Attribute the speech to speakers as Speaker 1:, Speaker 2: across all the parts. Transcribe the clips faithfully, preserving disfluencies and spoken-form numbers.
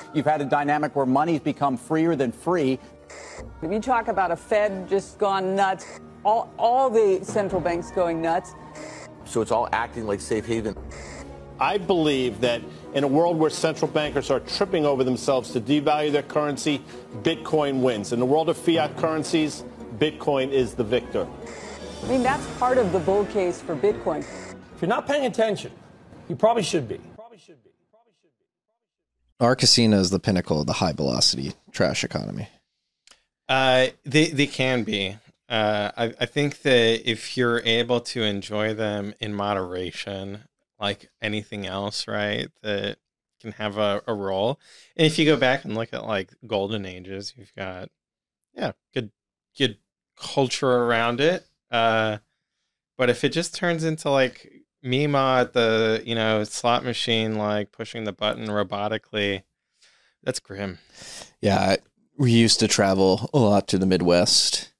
Speaker 1: You've had a dynamic where money's become freer than free.
Speaker 2: If you talk about a Fed just gone nuts, all, all the central banks going nuts.
Speaker 3: So it's all acting like safe haven.
Speaker 4: I believe that in a world where central bankers are tripping over themselves to devalue their currency, Bitcoin wins. In the world of fiat currencies, Bitcoin is the victor.
Speaker 2: I mean, that's part of the bull case for Bitcoin.
Speaker 5: If you're not paying attention, you probably should be. Probably should be. Probably should be.
Speaker 6: Our casino is the pinnacle of the high velocity trash economy.
Speaker 7: Uh, they they can be. Uh, I I think that if you're able to enjoy them in moderation, like anything else, right, that can have a, a role. And if you go back and look at like golden ages, you've got yeah, good good culture around it. Uh, but if it just turns into like Mima at the, you know, slot machine, like pushing the button robotically, that's grim.
Speaker 6: Yeah, we used to travel a lot to the Midwest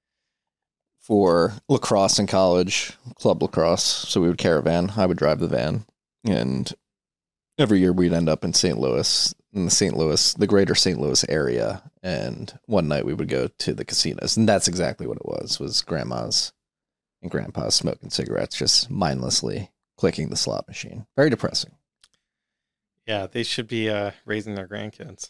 Speaker 6: for lacrosse in college, club lacrosse. So we would caravan. I would drive the van. And every year we'd end up in Saint Louis, in the Saint Louis, the greater Saint Louis area. And one night we would go to the casinos. And that's exactly what it was, was grandmas and grandpas smoking cigarettes, just mindlessly clicking the slot machine. Very depressing.
Speaker 7: Yeah, they should be uh, raising their grandkids.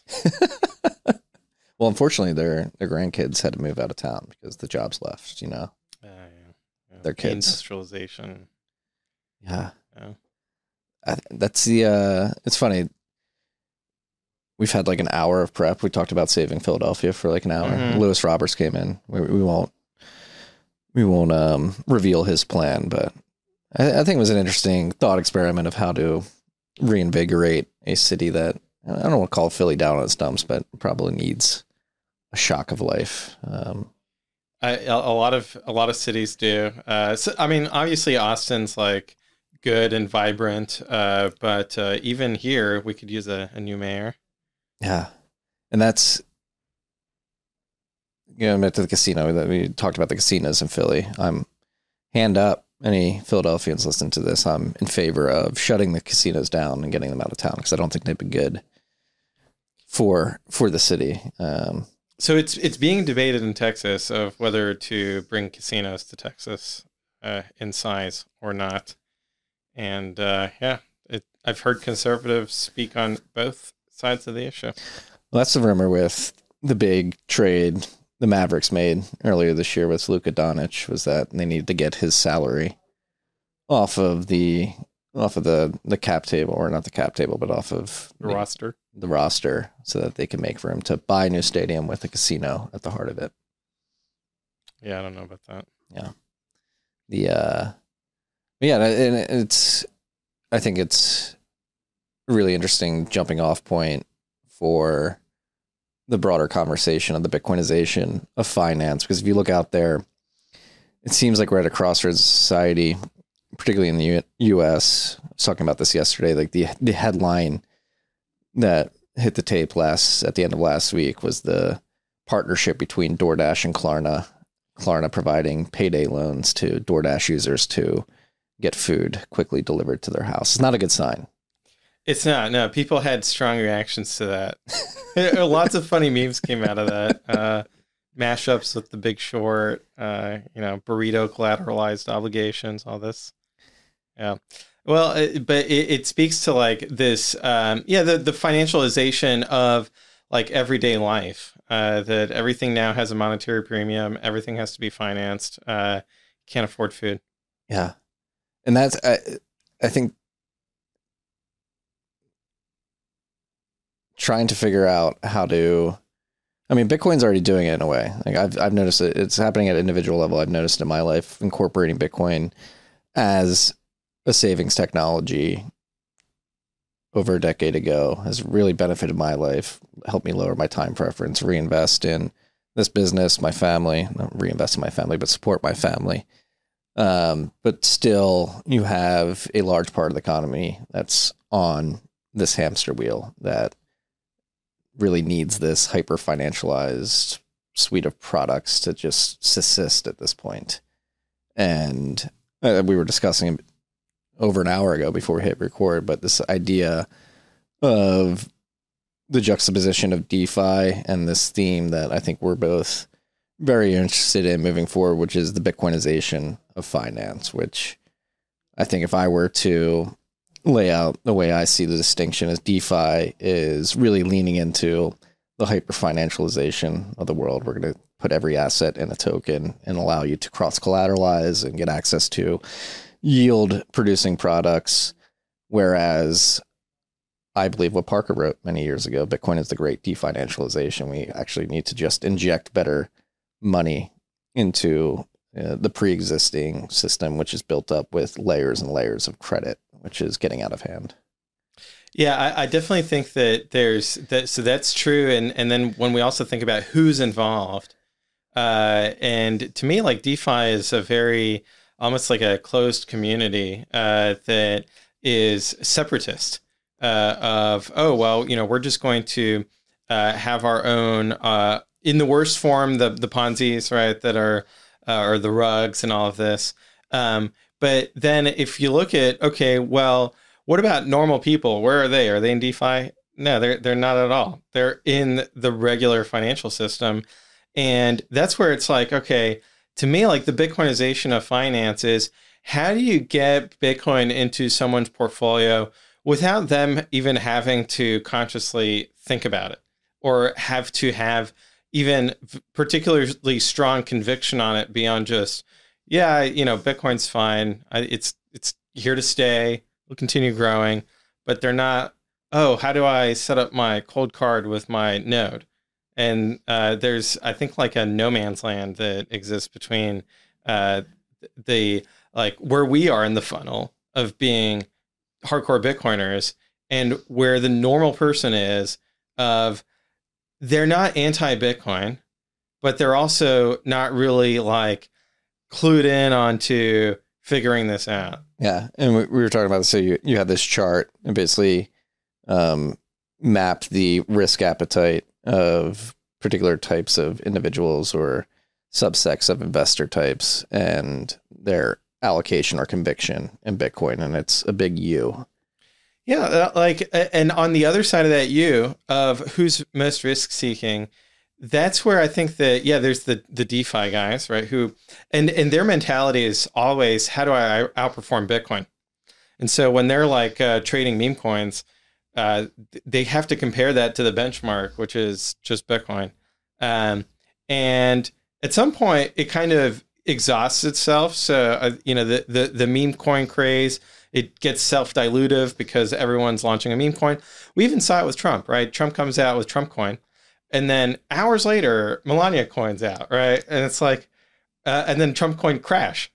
Speaker 6: Well, unfortunately, their their grandkids had to move out of town because the jobs left, you know.
Speaker 7: Uh, yeah. Yeah.
Speaker 6: Their kids.
Speaker 7: Industrialization.
Speaker 6: Yeah.
Speaker 7: Yeah.
Speaker 6: I, that's the, uh, it's funny. We've had like an hour of prep. We talked about saving Philadelphia for like an hour. Mm-hmm. Lewis Roberts came in. We, we won't, we won't um, reveal his plan, but I, I think it was an interesting thought experiment of how to reinvigorate a city that, I don't want to call Philly down on its dumps, but probably needs a shock of life. Um,
Speaker 7: I, a lot of a lot of cities do. Uh, so, I mean, obviously Austin's like good and vibrant, uh, but uh, even here we could use a, a new mayor.
Speaker 6: Yeah, and that's, you know, I met to the casino that we talked about the casinos in Philly. I'm hand up. Any Philadelphians listening to this, I'm in favor of shutting the casinos down and getting them out of town because I don't think they've been good for for the city. Um,
Speaker 7: so it's it's being debated in Texas of whether to bring casinos to Texas uh, in size or not. And uh, yeah, it, I've heard conservatives speak on both sides of the issue.
Speaker 6: Well, that's the rumor with the big trade the Mavericks made earlier this year with Luka Doncic, was that they needed to get his salary off of the off of the, the cap table, or not the cap table, but off of
Speaker 7: the, the roster,
Speaker 6: the roster, so that they can make room to buy a new stadium with a casino at the heart of it.
Speaker 7: Yeah, I don't know about that.
Speaker 6: Yeah, the uh, yeah, and it's I think it's a really interesting jumping off point for the broader conversation of the Bitcoinization of finance, because if you look out there, it seems like we're at a crossroads society, particularly in the U- U.S. I was talking about this yesterday. Like the the headline that hit the tape last at the end of last week was the partnership between DoorDash and Klarna. Klarna providing payday loans to DoorDash users to get food quickly delivered to their house. It's not a good sign.
Speaker 7: It's not. No, people had strong reactions to that. Lots of funny memes came out of that. Uh, mashups with The Big Short, uh, you know, burrito collateralized obligations, all this. Yeah. Well, it, but it, it speaks to like this, um, yeah, the, the financialization of like everyday life, uh, that everything now has a monetary premium. Everything has to be financed. Uh, can't afford food.
Speaker 6: Yeah. And that's, I, I think, trying to figure out how to, I mean, Bitcoin's already doing it in a way. Like I've I've noticed it. It's happening at individual level. I've noticed in my life incorporating Bitcoin as a savings technology over a decade ago has really benefited my life, helped me lower my time preference, reinvest in this business, my family, not reinvest in my family, but support my family. Um, but still, you have a large part of the economy that's on this hamster wheel that really needs this hyper financialized suite of products to just subsist at this point. And uh, we were discussing over an hour ago before we hit record, but this idea of the juxtaposition of DeFi and this theme that I think we're both very interested in moving forward, which is the Bitcoinization of finance, which I think if I were to lay out the way I see the distinction is DeFi is really leaning into the hyper financialization of the world. We're going to put every asset in a token and allow you to cross collateralize and get access to yield producing products. Whereas I believe what Parker wrote many years ago, Bitcoin is the great definancialization. We actually need to just inject better money into uh, the pre-existing system, which is built up with layers and layers of credit, which is getting out of hand.
Speaker 7: Yeah, I, I definitely think that there's that. So that's true. And, and then when we also think about who's involved, uh, and to me, like DeFi is a very, almost like a closed community uh, that is separatist uh, of, oh, well, you know, we're just going to uh, have our own, uh, in the worst form, the the Ponzi's, right, that are, uh, or the rugs and all of this. Um, but then if you look at, okay, well, what about normal people? Where are they? Are they in DeFi? No, they're they're not at all. They're in the regular financial system. And that's where it's like, okay, to me, like the Bitcoinization of finance is, how do you get Bitcoin into someone's portfolio without them even having to consciously think about it or have to have even particularly strong conviction on it beyond just, yeah, you know, Bitcoin's fine. I, it's it's here to stay. We'll continue growing, but they're not, oh, how do I set up my cold card with my node? And uh, there's, I think, like a no man's land that exists between uh, the, like where we are in the funnel of being hardcore Bitcoiners and where the normal person is of, they're not anti-Bitcoin, but they're also not really like clued in onto figuring this out.
Speaker 6: Yeah. And we, we were talking about this. So you, you had this chart and basically um, mapped the risk appetite of particular types of individuals or subsects of investor types and their allocation or conviction in Bitcoin. And it's a big U.
Speaker 7: Yeah. Like, and on the other side of that U of who's most risk seeking, that's where I think that, yeah, there's the, the DeFi guys, right? Who, and, and their mentality is always, how do I outperform Bitcoin? And so when they're like uh, trading meme coins, uh, they have to compare that to the benchmark, which is just Bitcoin. Um, and at some point it kind of exhausts itself. So, uh, you know, the, the, the meme coin craze, it gets self-dilutive because everyone's launching a meme coin. We even saw it with Trump, right? Trump comes out with Trump coin. And then hours later, Melania coin's out, right? And it's like, uh, and then Trump coin crash.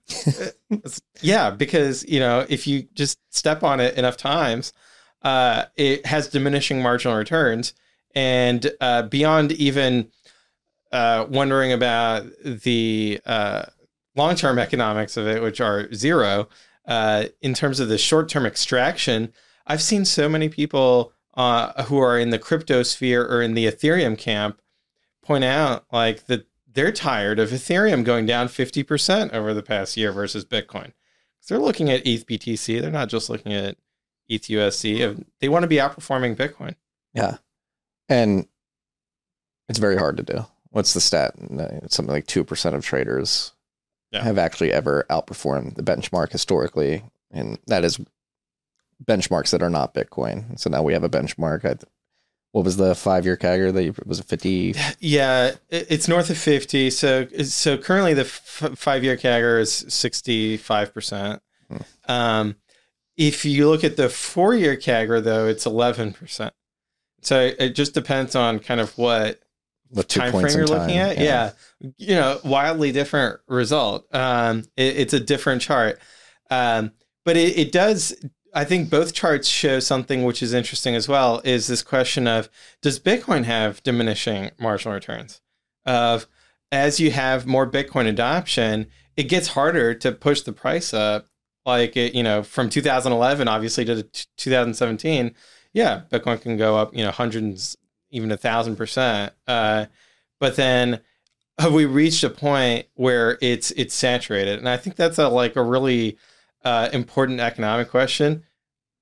Speaker 7: Yeah, because, you know, if you just step on it enough times, uh, it has diminishing marginal returns. And uh, beyond even uh, wondering about the uh, long-term economics of it, which are zero, uh, in terms of the short-term extraction, I've seen so many people Uh, who are in the crypto sphere or in the Ethereum camp point out like that they're tired of Ethereum going down fifty percent over the past year versus Bitcoin. So they're looking at E T H B T C. They're not just looking at E T H U S C. They want to be outperforming Bitcoin.
Speaker 6: Yeah. And it's very hard to do. What's the stat? It's something like two percent of traders yeah. have actually ever outperformed the benchmark historically. And that is benchmarks that are not Bitcoin. So now we have a benchmark. I, what was the five-year C A G R? That was it fifty?
Speaker 7: Yeah, it's north of fifty. So so currently the f- five-year C A G R is sixty-five percent. Hmm. Um, if you look at the four-year C A G R, though, it's eleven percent. So it just depends on kind of what,
Speaker 6: what
Speaker 7: time frame you're looking
Speaker 6: time.
Speaker 7: at. Yeah. yeah, you know, wildly different result. Um, it, it's a different chart. Um, but it, it does... I think both charts show something which is interesting as well, is this question of, does Bitcoin have diminishing marginal returns? Of as you have more Bitcoin adoption, it gets harder to push the price up. Like, it, you know, from two thousand eleven, obviously, to two thousand seventeen, yeah, Bitcoin can go up, you know, hundreds, even a thousand percent. Uh, but then have we reached a point where it's it's saturated? And I think that's a like a really Uh, important economic question.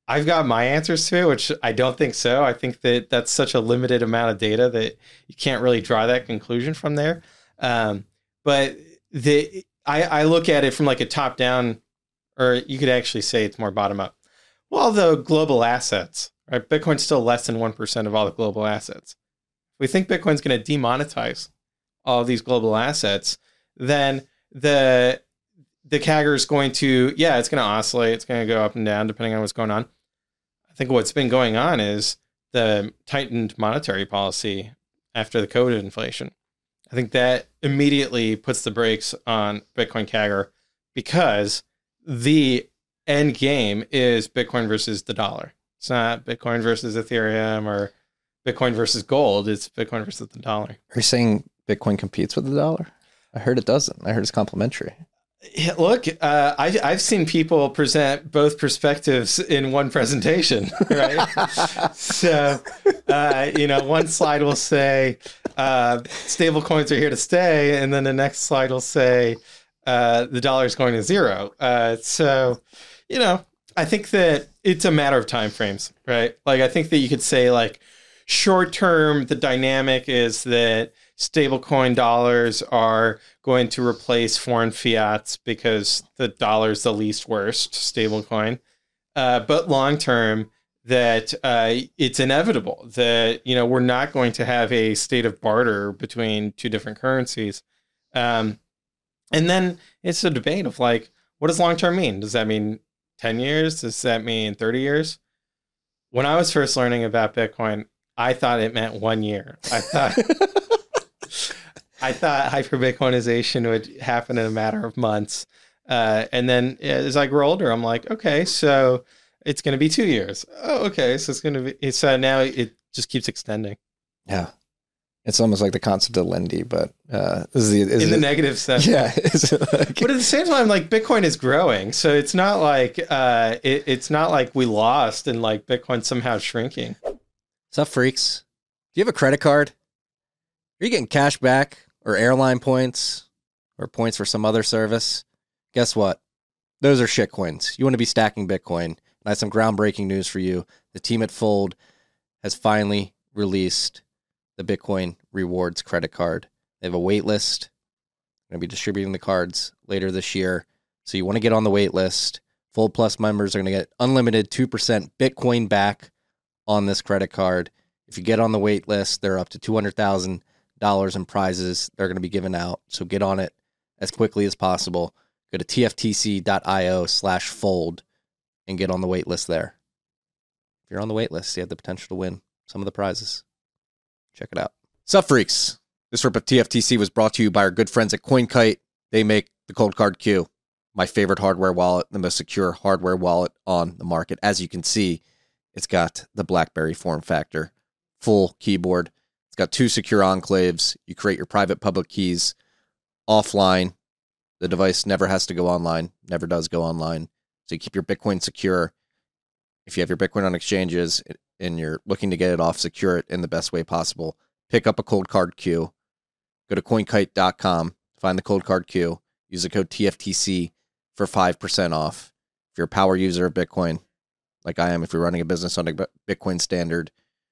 Speaker 7: I've got my answers to it, which I don't think so. I think that that's such a limited amount of data that you can't really draw that conclusion from there. Um, but the I, I look at it from like a top down, or you could actually say it's more bottom up. Well, the global assets, right? Bitcoin's still less than one percent of all the global assets. If we think Bitcoin's going to demonetize all of these global assets, then the the C A G R is going to, yeah, it's going to oscillate. It's going to go up and down depending on what's going on. I think what's been going on is the tightened monetary policy after the COVID inflation. I think that immediately puts the brakes on Bitcoin C A G R because the end game is Bitcoin versus the dollar. It's not Bitcoin versus Ethereum or Bitcoin versus gold. It's Bitcoin versus the dollar.
Speaker 6: Are you saying Bitcoin competes with the dollar? I heard it doesn't. I heard it's complementary.
Speaker 7: Yeah, look, uh, I, I've seen people present both perspectives in one presentation, right? so, uh, you know, one slide will say uh, stable coins are here to stay, and then the next slide will say uh, the dollar is going to zero. Uh, so, you know, I think that it's a matter of time frames, right? Like, I think that you could say, like, short term, the dynamic is that stablecoin dollars are going to replace foreign fiats because the dollar is the least worst stablecoin. Uh, but long term, that uh, it's inevitable that, you know, we're not going to have a state of barter between two different currencies. Um, and then it's a debate of like, what does long term mean? Does that mean ten years? Does that mean thirty years? When I was first learning about Bitcoin, I thought it meant one year. I thought I thought hyper-Bitcoinization would happen in a matter of months. Uh, and then as I grew older, I'm like, okay, so it's going to be two years. Oh, okay. So it's going to be, so now it just keeps extending.
Speaker 6: Yeah. It's almost like the concept of Lindy, but uh, is the, is
Speaker 7: in
Speaker 6: it,
Speaker 7: the negative sense.
Speaker 6: Yeah. Is it like,
Speaker 7: but at the same time, like Bitcoin is growing. So it's not like, uh, it, it's not like we lost and like Bitcoin somehow shrinking.
Speaker 6: What's up, freaks? Do you have a credit card? Are you getting cash back or airline points or points for some other service? Guess what? Those are shitcoins. You want to be stacking Bitcoin. And I have some groundbreaking news for you. The team at Fold has finally released the Bitcoin Rewards credit card. They have a wait list. They're going to be distributing the cards later this year. So you want to get on the wait list. Fold Plus members are going to get unlimited two percent Bitcoin back on this credit card. If you get on the wait list, they're up to two hundred thousand dollars in prizes they're going to be given out. So get on it as quickly as possible. Go to tftc.io slash fold and get on the wait list there. If you're on the wait list, you have the potential to win some of the prizes. Check it out. Sup, freaks? This rip of T F T C was brought to you by our good friends at CoinKite. They make the Cold Card Q, my favorite hardware wallet, the most secure hardware wallet on the market. As you can see, it's got the BlackBerry form factor, full keyboard. It's got two secure enclaves. You create your private public keys offline. The device never has to go online, never does go online. So you keep your Bitcoin secure. If you have your Bitcoin on exchanges and you're looking to get it off, secure it in the best way possible. Pick up a Cold Card Q. Go to coin kite dot com, find the Cold Card Q, use the code T F T C for five percent off. If you're a power user of Bitcoin, like I am, if you're running a business on a Bitcoin standard,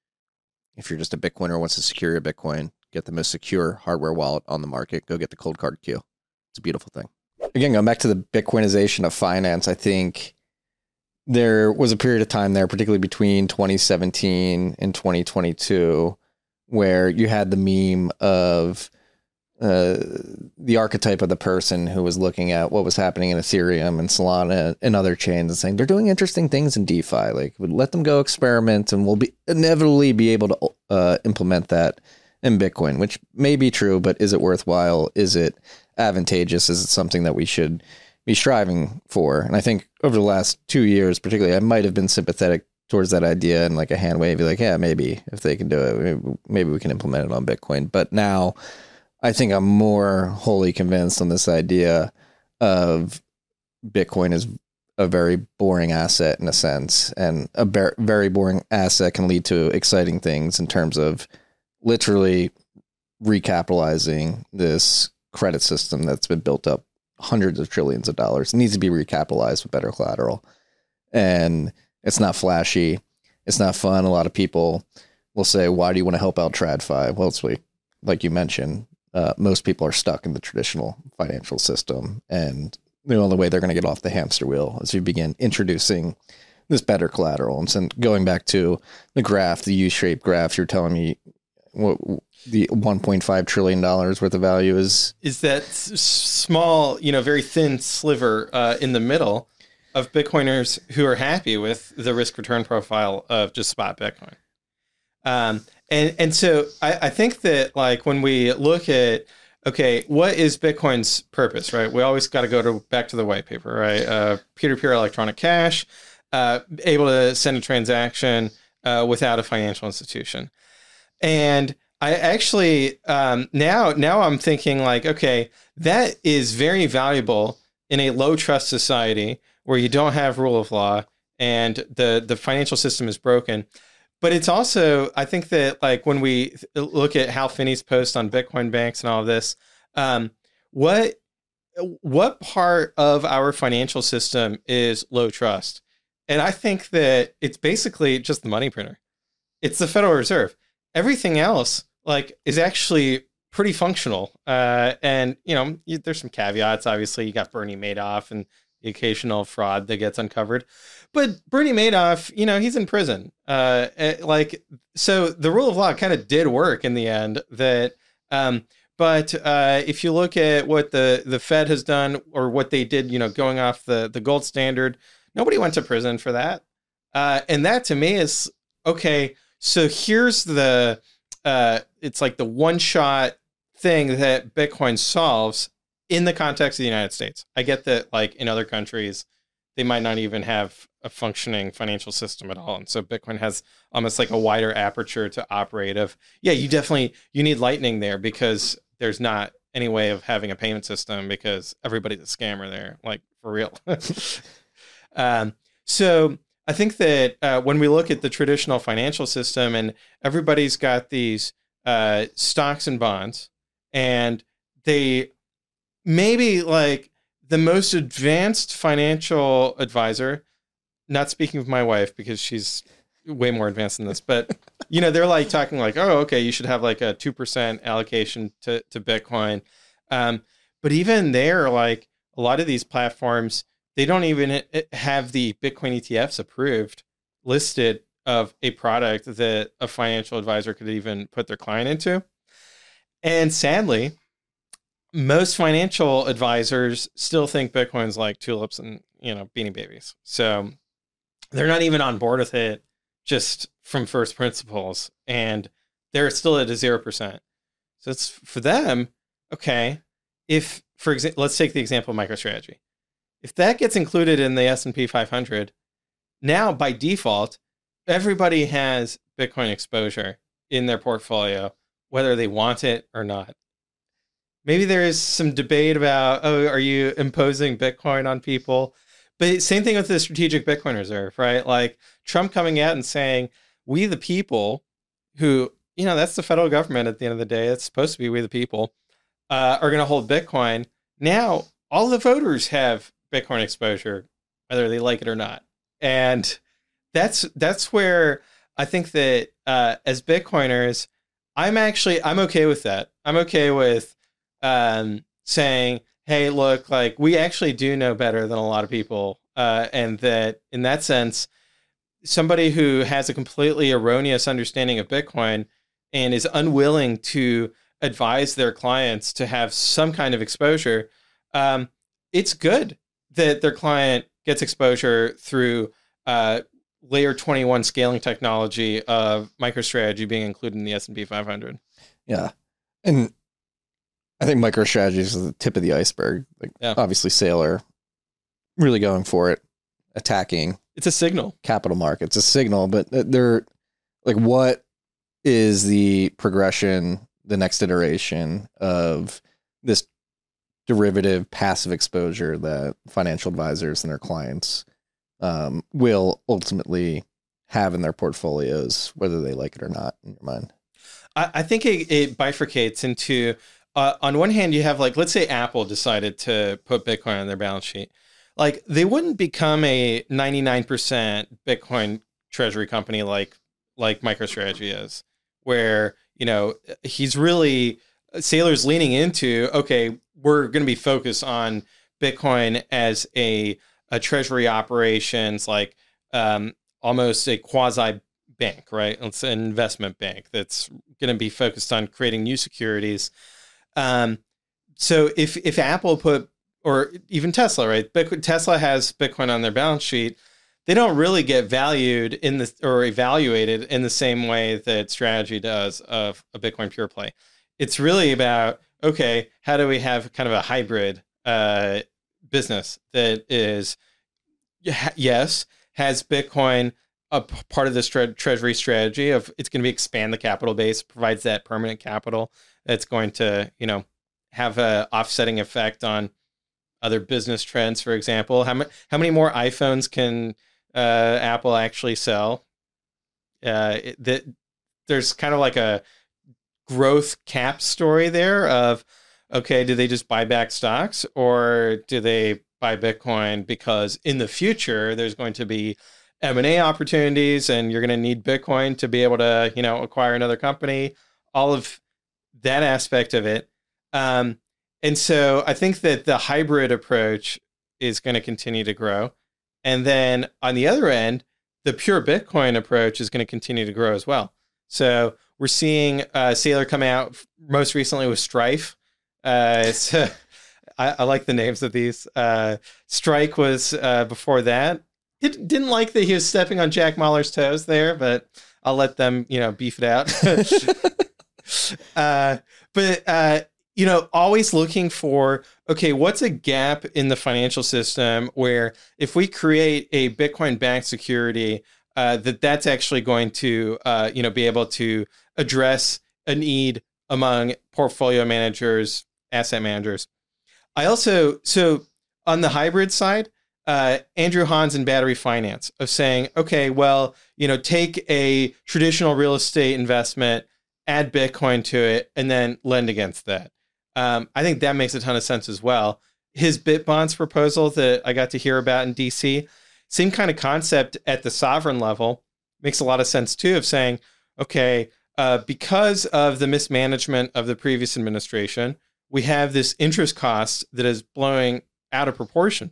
Speaker 6: if you're just a Bitcoiner who wants to secure your Bitcoin, get the most secure hardware wallet on the market, go get the Cold Card Q. It's a beautiful thing. Again, going back to the Bitcoinization of finance, I think there was a period of time there, particularly between twenty seventeen and twenty twenty-two, where you had the meme of uh, the archetype of the person who was looking at what was happening in Ethereum and Solana and other chains and saying, they're doing interesting things in DeFi. Like, let them go experiment and we'll be inevitably be able to uh, implement that in Bitcoin, which may be true, but is it worthwhile? Is it advantageous? Is it something that we should be striving for? And I think over the last two years, particularly, I might have been sympathetic towards that idea and like a hand wave, like, yeah, maybe if they can do it, maybe, maybe we can implement it on Bitcoin. But now I think I'm more wholly convinced on this idea of Bitcoin is a very boring asset in a sense, and a ber- very boring asset can lead to exciting things in terms of literally recapitalizing this credit system that's been built up hundreds of trillions of dollars. It needs to be recapitalized with better collateral. And It's not flashy. It's not fun. A lot of people will say, why do you want to help out TradFi? Well, it's like, like you mentioned, uh, most people are stuck in the traditional financial system. And the only way they're going to get off the hamster wheel is you begin introducing this better collateral. And so going back to the graph, the U-shaped graph, you're telling me what the one point five trillion dollars worth of value is?
Speaker 7: Is that s- small, you know, very thin sliver uh, in the middle of Bitcoiners who are happy with the risk return profile of just spot Bitcoin. Um, and, and so I, I think that like when we look at, okay, what is Bitcoin's purpose, right? We always got to go to back to the white paper, right? Uh, peer-to-peer electronic cash, uh, able to send a transaction uh, without a financial institution. And I actually, um, now, now I'm thinking like, okay, that is very valuable in a low trust society where you don't have rule of law and the, the financial system is broken. But it's also, I think that like when we look at Hal Finney's post on Bitcoin banks and all of this, um, what what part of our financial system is low trust? And I think that it's basically just the money printer. It's the Federal Reserve. Everything else like is actually pretty functional. Uh, and, you know, you, there's some caveats. Obviously, you got Bernie Madoff and the occasional fraud that gets uncovered. But Bernie Madoff, you know, he's in prison. Uh, like, so the rule of law kind of did work in the end. That, um, but uh, if you look at what the, the Fed has done or what they did, you know, going off the, the gold standard, nobody went to prison for that. Uh, and that to me is, okay, so here's the, uh, it's like the one shot thing that Bitcoin solves in the context of the United States. I get that like in other countries, they might not even have a functioning financial system at all. And so Bitcoin has almost like a wider aperture to operate of, yeah, you definitely, you need Lightning there because there's not any way of having a payment system because everybody's a scammer there, like for real. um, so I think that uh, when we look at the traditional financial system and everybody's got these uh, stocks and bonds and they maybe like the most advanced financial advisor, not speaking of my wife because she's way more advanced than this, but you know, they're like talking like, oh, okay, you should have like a two percent allocation to, to Bitcoin. Um, but even there, like a lot of these platforms, they don't even have the Bitcoin E T Fs approved listed of a product that a financial advisor could even put their client into. And sadly, most financial advisors still think Bitcoin's like tulips and, you know, Beanie Babies. So they're not even on board with it just from first principles. And they're still at a zero percent. So it's for them, okay, if, for example, let's take the example of MicroStrategy. If that gets included in the S and P five hundred, now by default, everybody has Bitcoin exposure in their portfolio, whether they want it or not. Maybe there is some debate about, oh, are you imposing Bitcoin on people? But same thing with the Strategic Bitcoin Reserve, right? Like Trump coming out and saying, we the people who, you know, that's the federal government at the end of the day. It's supposed to be we the people uh, are going to hold Bitcoin. Now, all the voters have Bitcoin exposure, whether they like it or not. And that's that's where I think that uh, as Bitcoiners, I'm actually, I'm okay with that. I'm okay with um, saying, hey, look, like we actually do know better than a lot of people. Uh, and that in that sense, somebody who has a completely erroneous understanding of Bitcoin and is unwilling to advise their clients to have some kind of exposure, um, it's good that their client gets exposure through uh, layer twenty-one scaling technology of MicroStrategy being included in the S and P five hundred.
Speaker 6: Yeah. And I think MicroStrategy is the tip of the iceberg. Like yeah. Obviously Saylor really going for it, attacking.
Speaker 7: It's a signal.
Speaker 6: Capital markets, a signal, but they're like, what is the progression, the next iteration of this derivative passive exposure that financial advisors and their clients um, will ultimately have in their portfolios, whether they like it or not, in your mind?
Speaker 7: I, I think it, it bifurcates into, uh, on one hand, you have like, let's say Apple decided to put Bitcoin on their balance sheet. like they wouldn't become a ninety-nine percent Bitcoin treasury company like like MicroStrategy is, where, you know, he's really Saylor's leaning into, okay, we're going to be focused on Bitcoin as a, a treasury operations, like um, almost a quasi bank, right? It's an investment bank that's going to be focused on creating new securities. Um, so if if Apple put, or even Tesla, right? Bitcoin, Tesla has Bitcoin on their balance sheet. They don't really get valued in the or evaluated in the same way that Strategy does of a Bitcoin pure play. It's really about, okay, how do we have kind of a hybrid uh, business that is, yes, has Bitcoin a p- part of this tre- treasury strategy of it's going to be expand the capital base, provides that permanent capital that's going to, you know, have a offsetting effect on other business trends. For example, how many how many more iPhones can uh, Apple actually sell? Uh, it, that there's kind of like a growth cap story there of, okay, do they just buy back stocks, or do they buy Bitcoin because in the future there's going to be M and A opportunities and you're going to need Bitcoin to be able to, you know, acquire another company, all of that aspect of it. Um, and so I think that the hybrid approach is going to continue to grow. And then on the other end, the pure Bitcoin approach is going to continue to grow as well. So we're seeing uh, Saylor come out most recently with Strife. Uh, so I, I like the names of these. Uh, Strike was uh, before that. It, didn't like that he was stepping on Jack Mallers' toes there, but I'll let them, you know, beef it out. uh, but, uh, you know, always looking for, okay, what's a gap in the financial system where if we create a Bitcoin-backed security, uh, that that's actually going to, uh, you know, be able to address a need among portfolio managers, asset managers. I also, so on the hybrid side, uh, Andrew Hans and Battery Finance of saying, okay, well, you know, take a traditional real estate investment, add Bitcoin to it, and then lend against that. Um, I think that makes a ton of sense as well. His BitBonds proposal that I got to hear about in D C, same kind of concept at the sovereign level, makes a lot of sense too, of saying, okay, uh, because of the mismanagement of the previous administration, we have this interest cost that is blowing out of proportion.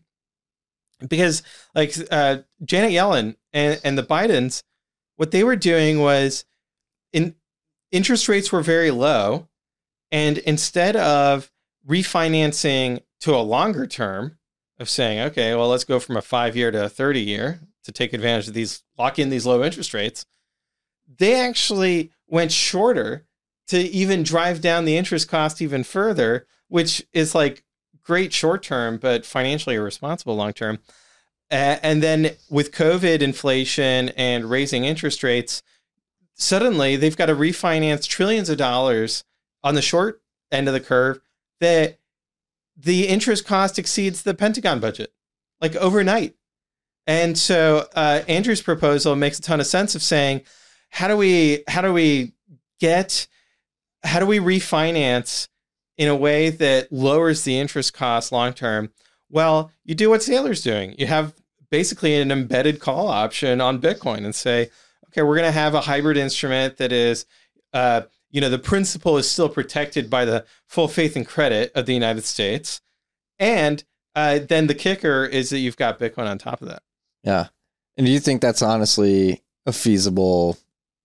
Speaker 7: Because like uh, Janet Yellen and, and the Bidens, what they were doing was in interest rates were very low. And instead of refinancing to a longer term of saying, okay, well, let's go from a five year to a thirty year to take advantage of these, lock in these low interest rates, they actually went shorter to even drive down the interest cost even further, which is like great short term, but financially irresponsible long term. Uh, and then with COVID, inflation, and raising interest rates, suddenly they've got to refinance trillions of dollars on the short end of the curve that the interest cost exceeds the Pentagon budget, like overnight. And so uh, Andrew's proposal makes a ton of sense of saying, how do we, how do we get, how do we refinance in a way that lowers the interest cost long-term? Well, you do what Saylor's doing. You have basically an embedded call option on Bitcoin and say, okay, we're going to have a hybrid instrument that is, uh, you know, the principal is still protected by the full faith and credit of the United States. And uh, then the kicker is that you've got Bitcoin on top of that.
Speaker 6: Yeah. And do you think that's honestly a feasible,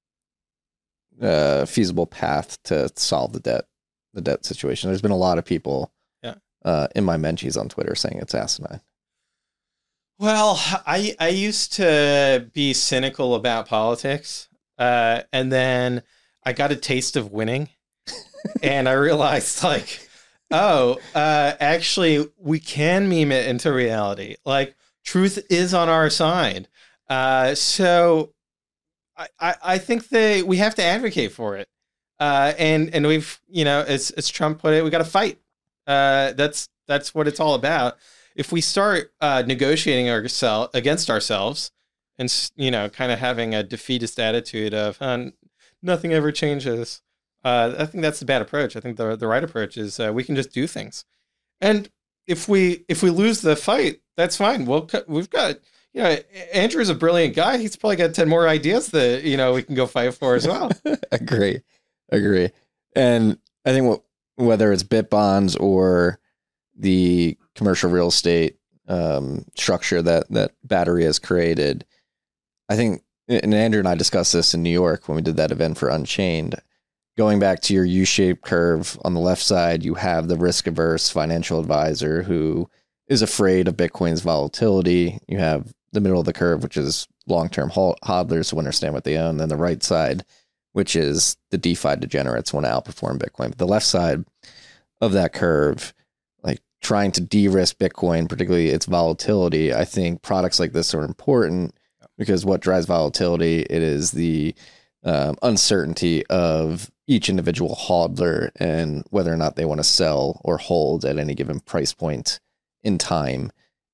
Speaker 6: uh, feasible path to solve the debt, the debt situation? There's been a lot of people
Speaker 7: yeah.
Speaker 6: uh, in my mentions on Twitter saying it's asinine.
Speaker 7: Well, I, I used to be cynical about politics. Uh, and then I got a taste of winning and I realized like, oh, uh, actually we can meme it into reality. Like truth is on our side. Uh, so I, I, I think that we have to advocate for it. Uh, and, and we've, you know, as, as Trump put it, we got to fight. Uh, that's, that's what it's all about. If we start uh, negotiating ourselves against ourselves and, you know, kind of having a defeatist attitude of, uh, nothing ever changes. Uh, I think that's the bad approach. I think the the right approach is uh, we can just do things. And if we if we lose the fight, that's fine. We'll we've got you know Andrew's a brilliant guy. He's probably got ten more ideas that you know we can go fight for as well.
Speaker 6: Agree, agree. And I think what, whether it's Bitbonds or the commercial real estate um, structure that that Battery has created, I think, and Andrew and I discussed this in New York when we did that event for Unchained. Going back to your U-shaped curve on the left side, you have the risk-averse financial advisor who is afraid of Bitcoin's volatility. You have the middle of the curve, which is long-term hodlers who understand what they own. Then the right side, which is the DeFi degenerates want to outperform Bitcoin. But the left side of that curve, like trying to de-risk Bitcoin, particularly its volatility, I think products like this are important because what drives volatility, it is the um, uncertainty of each individual hodler and whether or not they want to sell or hold at any given price point in time,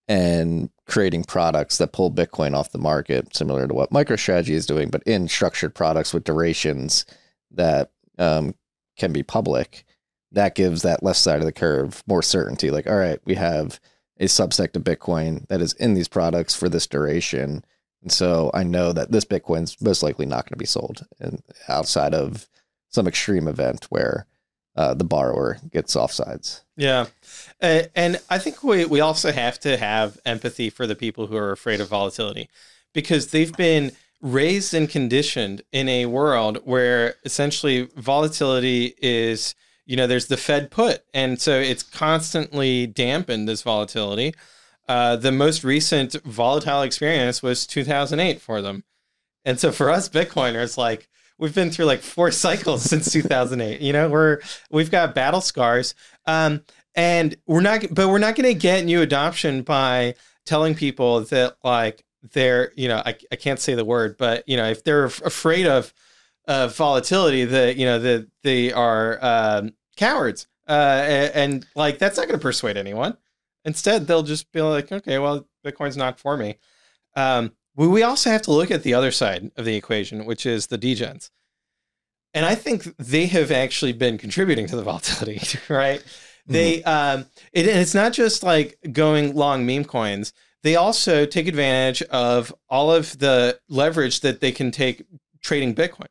Speaker 6: and creating products that pull Bitcoin off the market, similar to what MicroStrategy is doing, but in structured products with durations that um, can be public. That gives that left side of the curve more certainty. Like, all right, we have a subsect of Bitcoin that is in these products for this duration. And so I know that this Bitcoin's most likely not going to be sold and outside of some extreme event where uh, the borrower gets offsides.
Speaker 7: Yeah. Uh, and I think we, we also have to have empathy for the people who are afraid of volatility, because they've been raised and conditioned in a world where essentially volatility is, you know, there's the Fed put. And so it's constantly dampened this volatility. Uh, the most recent volatile experience was two thousand eight for them. And so for us Bitcoiners, like, we've been through like four cycles since two thousand eight. You know, we're we've got battle scars, um, and we're not, but we're not going to get new adoption by telling people that like they're, you know, I I can't say the word, but you know, if they're afraid of of volatility, that you know that they are um, cowards, uh, and, and like that's not going to persuade anyone. Instead, they'll just be like, okay, well, Bitcoin's not for me. Um, We also have to look at the other side of the equation, which is the degens. And I think they have actually been contributing to the volatility, right? Mm-hmm. They, um, it, and it's not just like going long meme coins. They also take advantage of all of the leverage that they can take trading Bitcoin.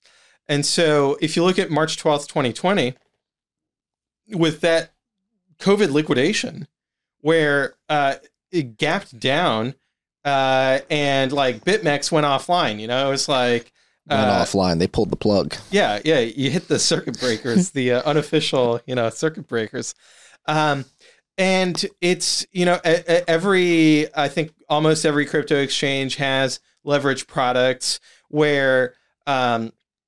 Speaker 7: And so if you look at March twelfth, twenty twenty, with that COVID liquidation, where uh, it gapped down, Uh, and like BitMEX went offline, you know, it was like
Speaker 6: went uh, offline. They pulled the plug.
Speaker 7: Yeah, yeah. You hit the circuit breakers, the uh, unofficial, you know, circuit breakers. Um, and it's, you know, a, a, every, I think almost every crypto exchange has leverage products where um,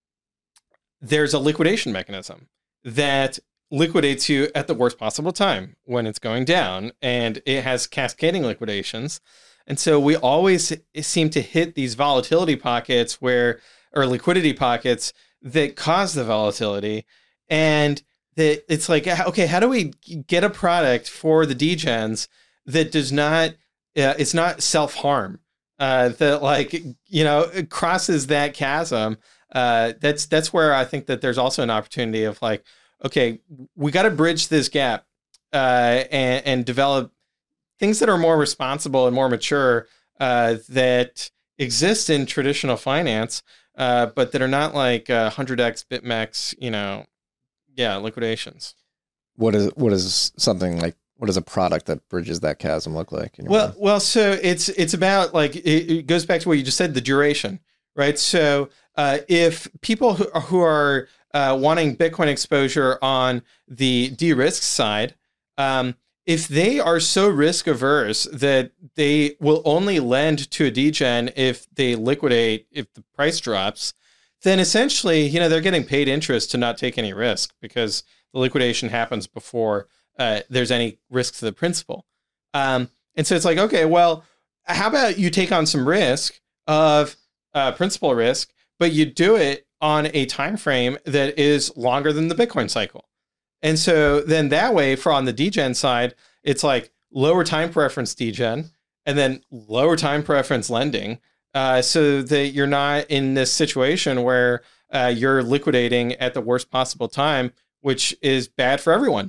Speaker 7: there's a liquidation mechanism that liquidates you at the worst possible time when it's going down, and it has cascading liquidations. And so we always seem to hit these volatility pockets where, or liquidity pockets that cause the volatility. And that it's like, okay, how do we get a product for the degens that does not, uh, it's not self-harm, uh, that like, you know, it crosses that chasm. Uh, that's, that's where I think that there's also an opportunity of like, okay, we got to bridge this gap uh, and, and develop things that are more responsible and more mature uh, that exist in traditional finance, uh, but that are not like uh, one hundred x BitMEX, you know, yeah, liquidations.
Speaker 6: What is what is something like? What does a product that bridges that chasm look like?
Speaker 7: Well, mind? well, so it's it's about like it, it goes back to what you just said, the duration, right? So uh, if people who, who are uh, wanting Bitcoin exposure on the de-risk side, um, if they are so risk averse that they will only lend to a degen if they liquidate, if the price drops, then essentially, you know, they're getting paid interest to not take any risk because the liquidation happens before uh, there's any risk to the principal. Um, and so it's like, okay, well, how about you take on some risk of uh, principal risk, but you do it on a time frame that is longer than the Bitcoin cycle. And so then that way, for on the degen side, it's like lower time preference degen and then lower time preference lending, uh, so that you're not in this situation where uh, you're liquidating at the worst possible time, which is bad for everyone.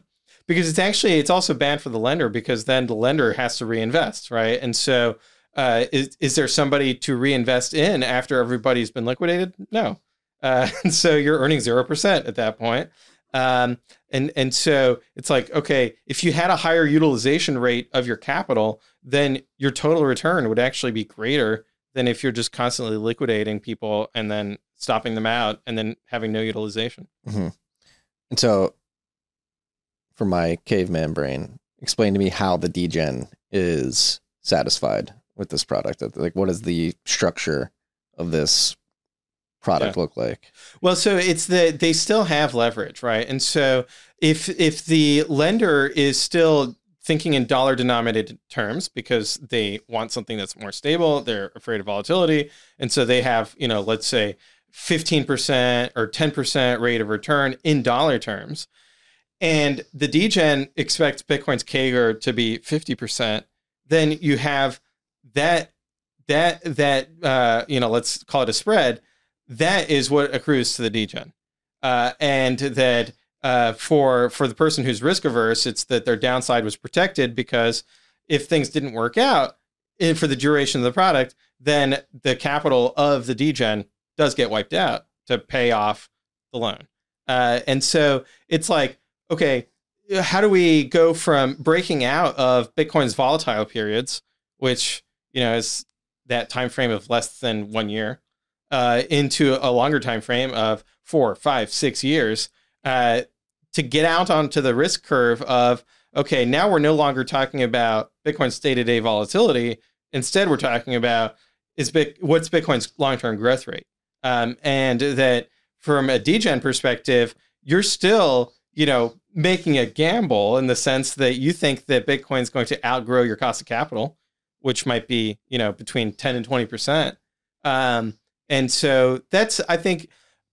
Speaker 7: because it's actually, it's also bad for the lender because then the lender has to reinvest, right? And so uh, is, is there somebody to reinvest in after everybody's been liquidated? No. Uh, and so you're earning zero percent at that point. Um, and, and so it's like, okay, if you had a higher utilization rate of your capital, then your total return would actually be greater than if you're just constantly liquidating people and then stopping them out and then having no utilization.
Speaker 6: Mm-hmm. And so for my caveman brain, explain to me how the degen is satisfied with this product. Like, what is the structure of this product yeah. look like?
Speaker 7: Well, so it's that they still have leverage, right? And so if if the lender is still thinking in dollar denominated terms because they want something that's more stable, they're afraid of volatility, and so they have, you know, let's say fifteen percent or ten percent rate of return in dollar terms, and the degen expects Bitcoin's C A G R to be fifty percent, then you have that that that uh, you know, let's call it a spread. That is what accrues to the degen, uh, and that uh, for for the person who's risk averse, it's that their downside was protected because if things didn't work out in, for the duration of the product, then the capital of the degen does get wiped out to pay off the loan, uh, and so it's like, okay, how do we go from breaking out of Bitcoin's volatile periods, which, you know, is that time frame of less than one year, uh, into a longer time frame of four, five, six years, uh, to get out onto the risk curve of, okay, now we're no longer talking about Bitcoin's day-to-day volatility. Instead, we're talking about is Bit, what's Bitcoin's long-term growth rate, um, and that from a degen perspective, you're still, you know, making a gamble in the sense that you think that Bitcoin's going to outgrow your cost of capital, which might be, you know, between ten and twenty percent. Um, and so that's, I think,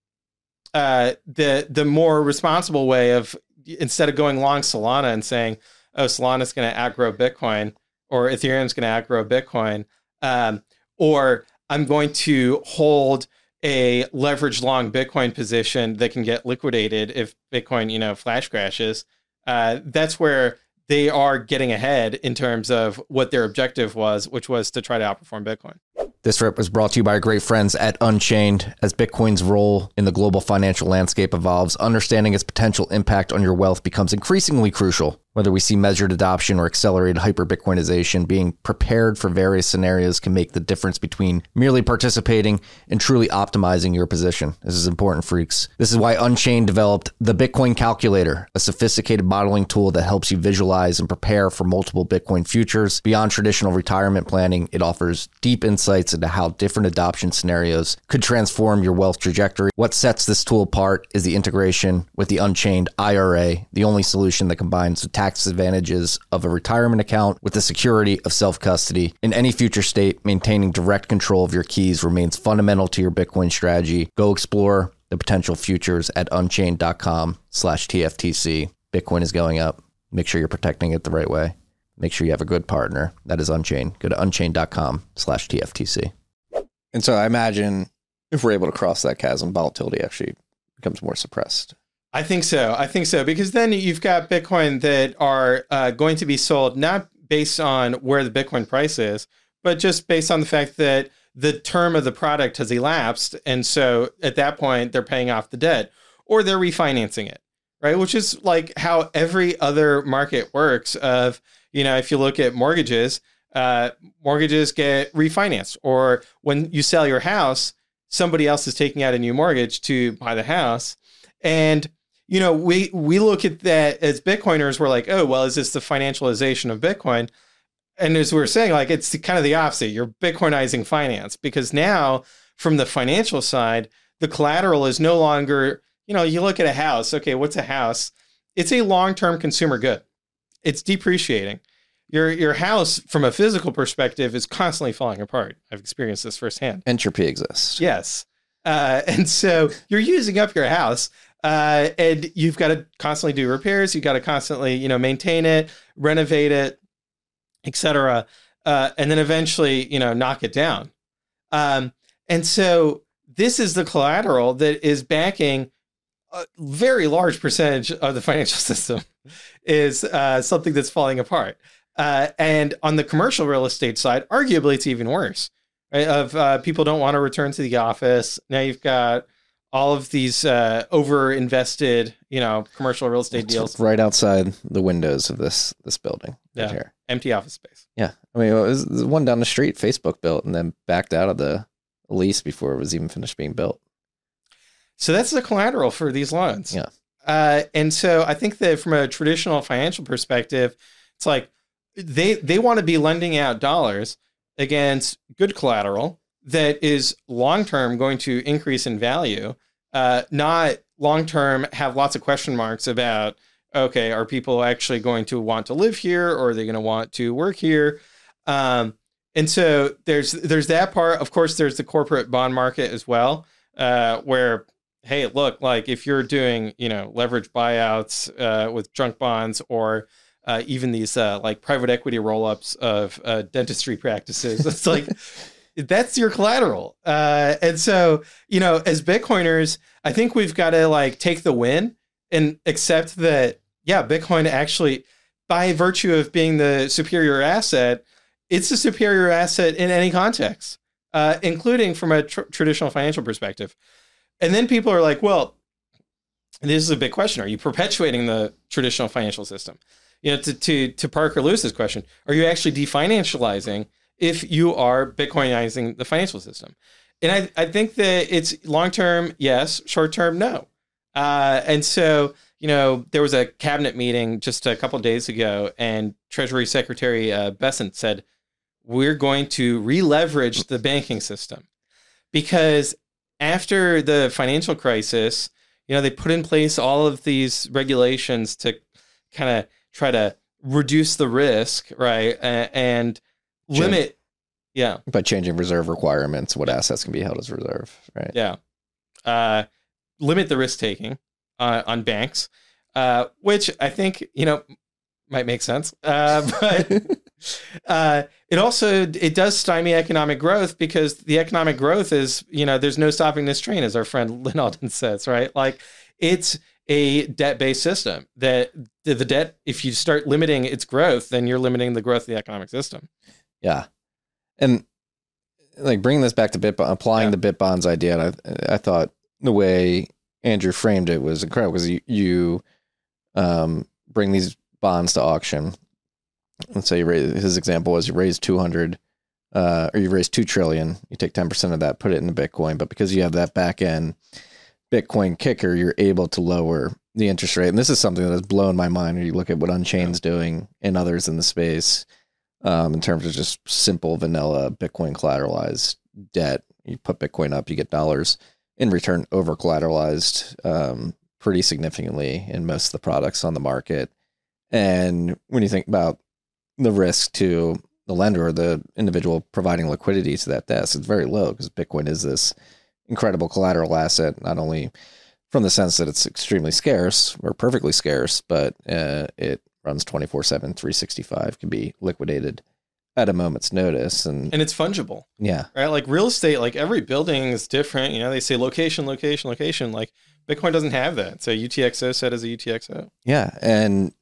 Speaker 7: uh, the the more responsible way of, instead of going long Solana and saying, oh, Solana's going to outgrow Bitcoin or Ethereum's going to outgrow Bitcoin, um, or I'm going to hold a leveraged long Bitcoin position that can get liquidated if Bitcoin, you know, flash crashes. Uh, that's where they are getting ahead in terms of what their objective was, which was to try to outperform Bitcoin.
Speaker 6: This rip was brought to you by our great friends at Unchained. As Bitcoin's role in the global financial landscape evolves, understanding its potential impact on your wealth becomes increasingly crucial. Whether we see measured adoption or accelerated hyper-Bitcoinization, being prepared for various scenarios can make the difference between merely participating and truly optimizing your position. This is important, freaks. This is why Unchained developed the Bitcoin Calculator, a sophisticated modeling tool that helps you visualize and prepare for multiple Bitcoin futures. Beyond traditional retirement planning, it offers deep insights into how different adoption scenarios could transform your wealth trajectory. What sets this tool apart is the integration with the Unchained I R A, the only solution that combines the tax advantages of a retirement account with the security of self-custody. In any future state, maintaining direct control of your keys remains fundamental to your Bitcoin strategy. Go explore the potential futures at unchained.com slash TFTC. Bitcoin is going up. Make sure you're protecting it the right way. Make sure you have a good partner. That is Unchained. Go to unchained.com slash TFTC. And so I imagine if we're able to cross that chasm, volatility actually becomes more suppressed.
Speaker 7: I think so. I think so. Because then you've got Bitcoin that are uh, going to be sold not based on where the Bitcoin price is, but just based on the fact that the term of the product has elapsed. And so at that point, they're paying off the debt or they're refinancing it, right? Which is like how every other market works of, you know, if you look at mortgages, uh, mortgages get refinanced, or when you sell your house, somebody else is taking out a new mortgage to buy the house. And you know, we we look at that as Bitcoiners, we're like, oh, well, is this the financialization of Bitcoin? And as we were saying, like, it's kind of the opposite. You're Bitcoinizing finance, because now from the financial side, the collateral is no longer, you know, you look at a house. Okay, what's a house? It's a long-term consumer good. It's depreciating. Your your house, from a physical perspective, is constantly falling apart. I've experienced this firsthand.
Speaker 6: Entropy exists.
Speaker 7: Yes. Uh, and so you're using up your house. Uh, and you've got to constantly do repairs. You've got to constantly, you know, maintain it, renovate it, et cetera. Uh, and then eventually, you know, knock it down. Um, and so this is the collateral that is backing a very large percentage of the financial system is uh, something that's falling apart. Uh, and on the commercial real estate side, arguably it's even worse. Right? Of uh, people don't want to return to the office. Now you've got all of these uh, over-invested, you know, commercial real estate
Speaker 6: It's
Speaker 7: deals
Speaker 6: right outside the windows of this this building. Right
Speaker 7: Yeah.
Speaker 6: here.
Speaker 7: Empty office space.
Speaker 6: Yeah, I mean, it was the one down the street. Facebook built and then backed out of the lease before it was even finished being built.
Speaker 7: So that's the collateral for these loans.
Speaker 6: Yeah.
Speaker 7: Uh, and so I think that from a traditional financial perspective, it's like they they want to be lending out dollars against good collateral that is long-term going to increase in value, uh, not long-term have lots of question marks about, okay, are people actually going to want to live here or are they going to want to work here? Um, and so there's there's that part. Of course, there's the corporate bond market as well, uh, where, hey, look, like if you're doing, you know, leverage buyouts uh, with junk bonds or uh, even these uh, like private equity roll-ups of uh, dentistry practices, it's like, that's your collateral. Uh, and so, you know, as Bitcoiners, I think we've got to like take the win and accept that, yeah, Bitcoin actually, by virtue of being the superior asset, it's a superior asset in any context, uh, including from a tr- traditional financial perspective. And then people are like, well, this is a big question. Are you perpetuating the traditional financial system? You know, to, to, to Parker Lewis's question, are you actually definancializing if you are Bitcoinizing the financial system? And I, I think that it's long-term, yes, short-term, no. Uh, and so, you know, there was a cabinet meeting just a couple of days ago, and Treasury Secretary uh, Bessent said, we're going to re-leverage the banking system because after the financial crisis, you know, they put in place all of these regulations to kind of try to reduce the risk, right? Uh, and limit, yeah.
Speaker 6: By changing reserve requirements, what assets can be held as reserve, right?
Speaker 7: Yeah. Uh, limit the risk taking uh, on banks, uh, which I think, you know, might make sense. Uh, but uh, it also, it does stymie economic growth because the economic growth is, you know, there's no stopping this train, as our friend Lynn Alden says, right? Like it's a debt-based system that the, the debt, if you start limiting its growth, then you're limiting the growth of the economic system.
Speaker 6: Yeah. And like bringing this back to bit, applying
Speaker 7: Yeah.
Speaker 6: the bit bonds idea, and I, I thought the way Andrew framed it was incredible because you, you um, bring these bonds to auction. Let's say you raise, his example was you raise two hundred uh, or you raise two trillion, you take ten percent of that, put it into Bitcoin. But because you have that back end Bitcoin kicker, you're able to lower the interest rate. And this is something that has blown my mind when you look at what Unchained's yeah. doing and others in the space. Um, in terms of just simple vanilla Bitcoin collateralized debt. You put Bitcoin up, you get dollars in return over collateralized um, pretty significantly in most of the products on the market. And when you think about the risk to the lender or the individual providing liquidity to that desk, it's very low because Bitcoin is this incredible collateral asset, not only from the sense that it's extremely scarce or perfectly scarce, but uh, it runs twenty-four seven, three sixty-five, can be liquidated at a moment's notice. And
Speaker 7: and it's fungible.
Speaker 6: Yeah.
Speaker 7: Right? Like real estate, like every building is different. You know, they say location, location, location. Like Bitcoin doesn't have that. So U T X O set as a U T X O.
Speaker 6: Yeah. And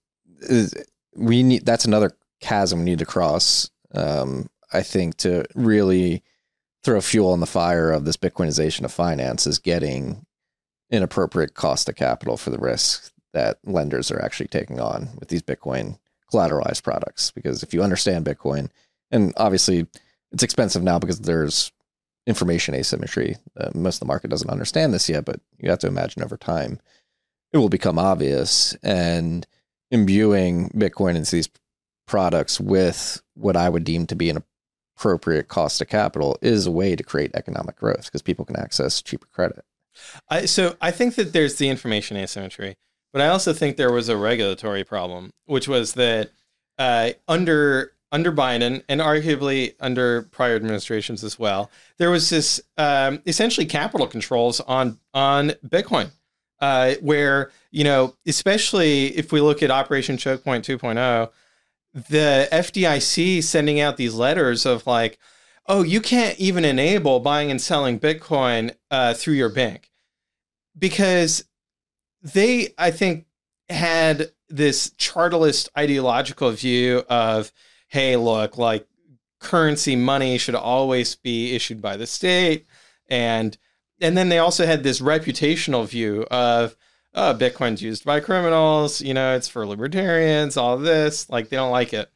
Speaker 6: we need, that's another chasm we need to cross, um, I think, to really throw fuel on the fire of this Bitcoinization of finance is getting an appropriate cost of capital for the risk that lenders are actually taking on with these Bitcoin collateralized products. Because if you understand Bitcoin, and obviously it's expensive now because there's information asymmetry. Uh, most of the market doesn't understand this yet, but you have to imagine over time it will become obvious. And imbuing Bitcoin into these products with what I would deem to be an appropriate cost of capital is a way to create economic growth because people can access cheaper credit.
Speaker 7: I, so I think that there's the information asymmetry. But I also think there was a regulatory problem, which was that uh, under under Biden and arguably under prior administrations as well, there was this um, essentially capital controls on on Bitcoin, uh, where, you know, especially if we look at Operation Choke Point two point oh, the F D I C sending out these letters of like, oh, you can't even enable buying and selling Bitcoin uh, through your bank because they, I think, had this chartalist ideological view of, hey, look, like currency money should always be issued by the state. And and then they also had this reputational view of, oh, Bitcoin's used by criminals, you know, it's for libertarians, all this, like they don't like it.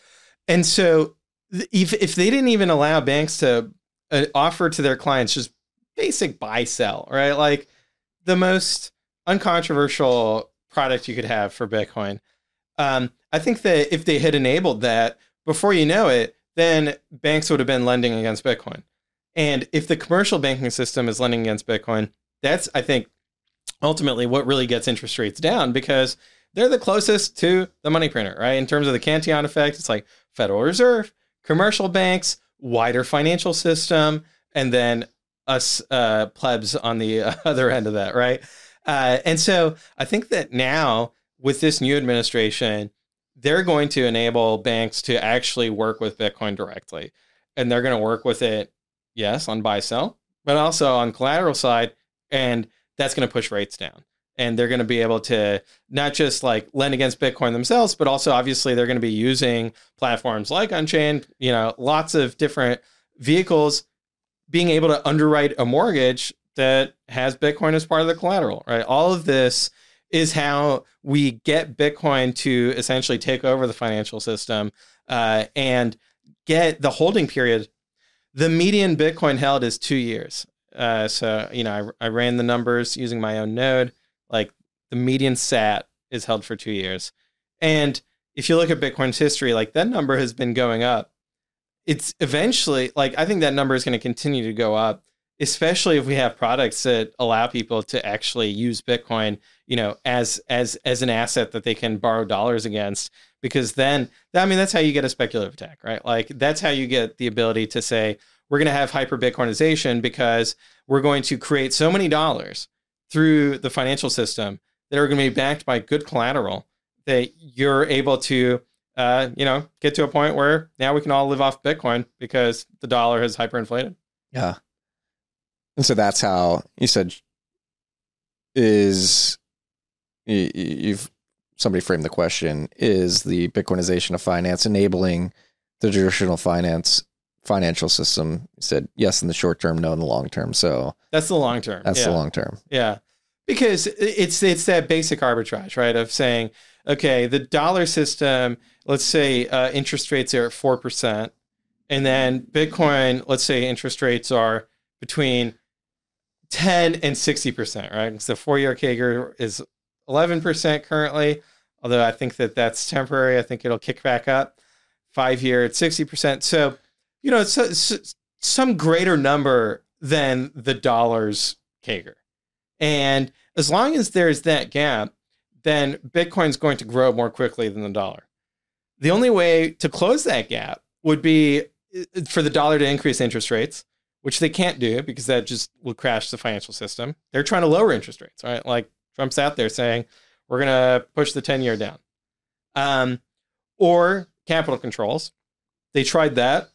Speaker 7: And so if, if they didn't even allow banks to uh, offer to their clients just basic buy sell, right? Like the most uncontroversial product you could have for Bitcoin. Um, I think that if they had enabled that, before you know it, then banks would have been lending against Bitcoin. And if the commercial banking system is lending against Bitcoin, that's, I think, ultimately what really gets interest rates down, because they're the closest to the money printer, right? In terms of the Cantillon effect, it's like Federal Reserve, commercial banks, wider financial system, and then us uh, plebs on the other end of that, right? Uh, and so I think that now with this new administration, they're going to enable banks to actually work with Bitcoin directly. And they're going to work with it, yes, on buy sell, but also on collateral side. And that's going to push rates down. And they're going to be able to not just like lend against Bitcoin themselves, but also obviously they're going to be using platforms like Unchained, you know, lots of different vehicles, being able to underwrite a mortgage that has Bitcoin as part of the collateral, right? All of this is how we get Bitcoin to essentially take over the financial system uh, and get the holding period. The median Bitcoin held is two years. Uh, so, you know, I, I ran the numbers using my own node. Like the median S A T is held for two years. And if you look at Bitcoin's history, like that number has been going up. It's eventually, like, I think that number is going to continue to go up, especially if we have products that allow people to actually use Bitcoin, you know, as as as an asset that they can borrow dollars against. Because then, I mean, that's how you get a speculative attack, right? Like that's how you get the ability to say, we're going to have hyper Bitcoinization because we're going to create so many dollars through the financial system that are going to be backed by good collateral that you're able to, uh, you know, get to a point where now we can all live off Bitcoin because the dollar has hyperinflated.
Speaker 6: Yeah. And so that's how you said is you, you've somebody framed the question, is the Bitcoinization of finance enabling the traditional finance financial system? You said yes in the short term, no in the long term. So
Speaker 7: that's the long term.
Speaker 6: That's
Speaker 7: yeah.
Speaker 6: the long term.
Speaker 7: Yeah. Because it's it's that basic arbitrage, right? Of saying, okay, the dollar system, let's say uh, interest rates are at four percent. And then Bitcoin, let's say interest rates are between ten and sixty percent, right? So four-year K G R is eleven percent currently, although I think that that's temporary. I think it'll kick back up. Five-year at sixty percent. So, you know, it's, it's some greater number than the dollar's K G R. And as long as there's that gap, then Bitcoin's going to grow more quickly than the dollar. The only way to close that gap would be for the dollar to increase interest rates, which they can't do because that just will crash the financial system. They're trying to lower interest rates, right? Like Trump's out there saying, we're going to push the ten-year down. Um, or capital controls. They tried that.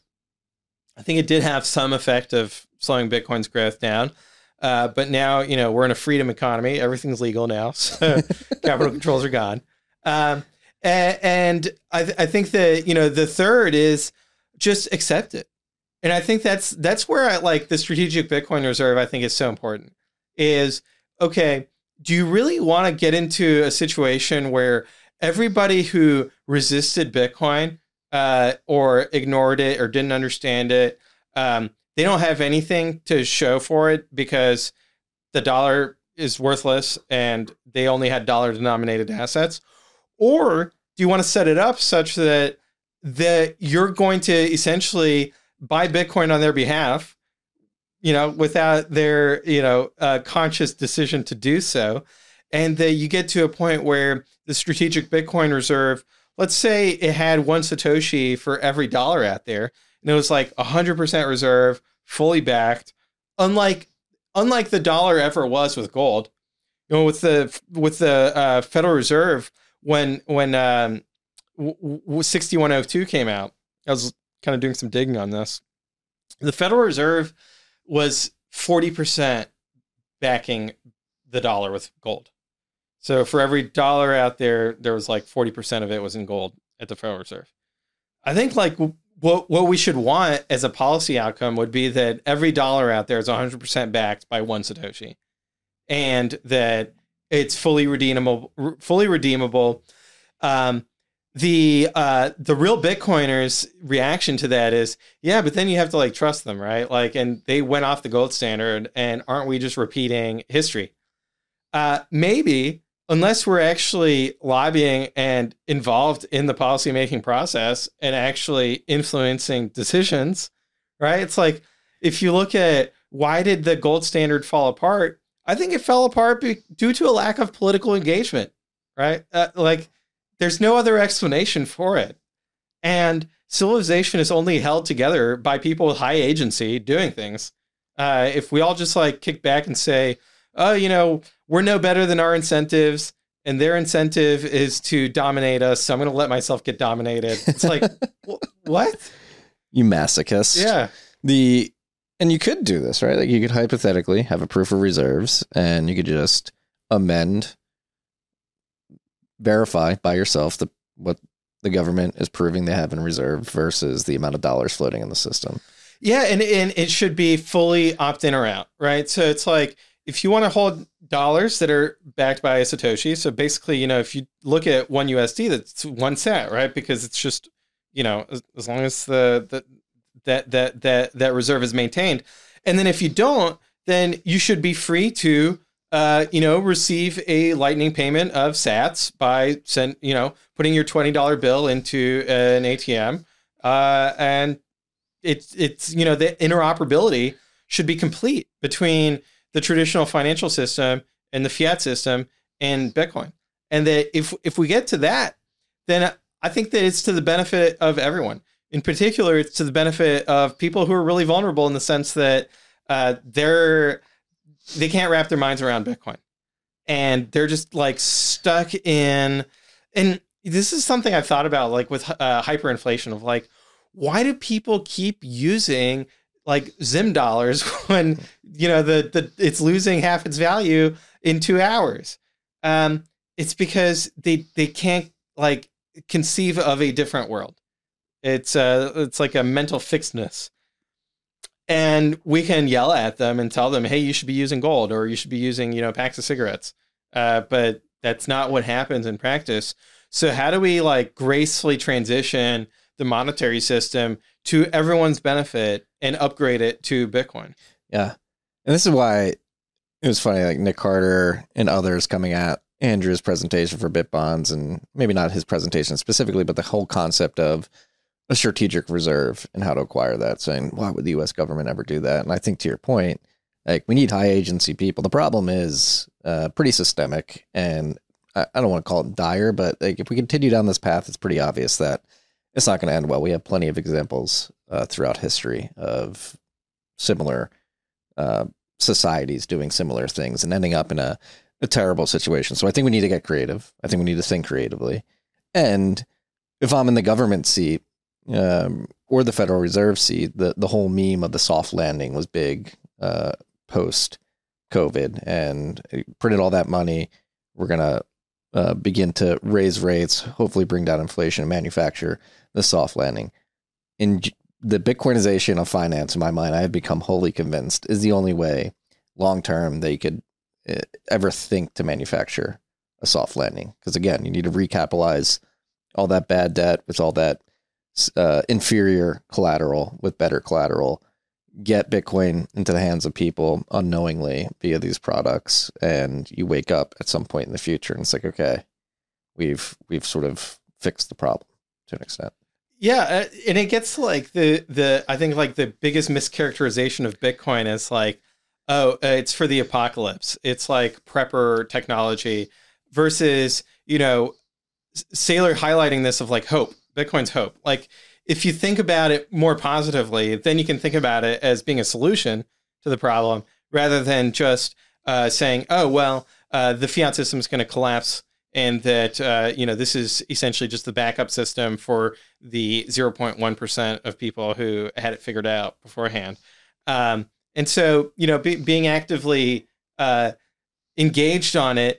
Speaker 7: I think it did have some effect of slowing Bitcoin's growth down. Uh, but now, you know, we're in a freedom economy. Everything's legal now. So capital controls are gone. Um, and and I, th- I think that, you know, the third is just accept it. And I think that's that's where I like the strategic Bitcoin reserve, I think is so important is, okay, do you really want to get into a situation where everybody who resisted Bitcoin uh, or ignored it or didn't understand it, um, they don't have anything to show for it because the dollar is worthless and they only had dollar denominated assets? Or do you want to set it up such that that you're going to essentially buy Bitcoin on their behalf, you know, without their, you know, uh, conscious decision to do so, and that you get to a point where the strategic Bitcoin reserve, let's say it had one Satoshi for every dollar out there, and it was like one hundred percent reserve, fully backed, unlike unlike the dollar ever was with gold. You know, with the with the uh, Federal Reserve, when when um, w- w- sixty-one oh two came out, I was kind of doing some digging on this. The Federal Reserve was forty percent backing the dollar with gold. So for every dollar out there, there was like forty percent of it was in gold at the Federal Reserve. I think like what what we should want as a policy outcome would be that every dollar out there is one hundred percent backed by one Satoshi, and that it's fully redeemable. Fully redeemable. Um, the uh, the real Bitcoiners' reaction to that is, yeah, but then you have to like trust them, right? Like, and they went off the gold standard, and aren't we just repeating history? Uh, maybe, unless we're actually lobbying and involved in the policymaking process and actually influencing decisions, right? It's like, if you look at why did the gold standard fall apart, I think it fell apart be- due to a lack of political engagement, right? Uh, like, there's no other explanation for it. And civilization is only held together by people with high agency doing things. Uh, if we all just like kick back and say, oh, you know, we're no better than our incentives, and their incentive is to dominate us, so I'm going to let myself get dominated. It's like, wh- what?
Speaker 6: You masochist.
Speaker 7: Yeah.
Speaker 6: The and you could do this, right? Like you could hypothetically have a proof of reserves, and you could just amend, verify by yourself the what the government is proving they have in reserve versus the amount of dollars floating in the system.
Speaker 7: Yeah, and, and it should be fully opt-in or out, right? So it's like, if you want to hold dollars that are backed by a Satoshi, so basically, you know, if you look at one U S D, that's one cent, right? Because it's just, you know, as, as long as the, the that that that that reserve is maintained, and then if you don't, then you should be free to, uh, you know, receive a lightning payment of sats by send, you know, putting your twenty dollar bill into an A T M, uh, and it's it's you know, the interoperability should be complete between the traditional financial system and the fiat system and Bitcoin. And that if if we get to that, then I think that it's to the benefit of everyone. In particular, it's to the benefit of people who are really vulnerable in the sense that uh, they're they can't wrap their minds around Bitcoin. And they're just like stuck in, and this is something I've thought about, like with uh, hyperinflation, of like, why do people keep using like Zim dollars when, you know, the, the it's losing half its value in two hours? Um, it's because they they can't like conceive of a different world. It's uh it's like a mental fixedness. And we can yell at them and tell them, hey, you should be using gold, or you should be using, you know, packs of cigarettes. Uh, but that's not what happens in practice. So how do we like gracefully transition the monetary system to everyone's benefit and upgrade it to Bitcoin?
Speaker 6: Yeah. And this is why it was funny, like Nick Carter and others coming at Andrew's presentation for BitBonds, and maybe not his presentation specifically, but the whole concept of a strategic reserve and how to acquire that, saying, why would the U S government ever do that? And I think to your point, like we need high agency people. The problem is uh, pretty systemic, and I, I don't want to call it dire, but like if we continue down this path, it's pretty obvious that it's not going to end well. We have plenty of examples uh, throughout history of similar uh, societies doing similar things and ending up in a, a terrible situation. So I think we need to get creative. I think we need to think creatively. And if I'm in the government seat um, or the Federal Reserve seat, the, the whole meme of the soft landing was big uh, post COVID, and printed all that money. We're going to uh, begin to raise rates, hopefully bring down inflation and manufacture the soft landing. In the Bitcoinization of finance, in my mind, I have become wholly convinced is the only way long term they could uh, ever think to manufacture a soft landing. Because again, you need to recapitalize all that bad debt with all that uh, inferior collateral with better collateral, get Bitcoin into the hands of people unknowingly via these products, and you wake up at some point in the future and it's like, okay, we've we've sort of fixed the problem to an extent.
Speaker 7: Yeah, uh, and it gets to like the the I think like the biggest mischaracterization of Bitcoin is like, oh, uh, it's for the apocalypse. It's like prepper technology versus, you know, Saylor highlighting this of like hope. Bitcoin's hope. Like if you think about it more positively, then you can think about it as being a solution to the problem rather than just uh, saying, oh, well, uh, the fiat system is going to collapse, and that, uh, you know, this is essentially just the backup system for the zero point one percent of people who had it figured out beforehand. Um, and so, you know, be, being actively uh, engaged on it,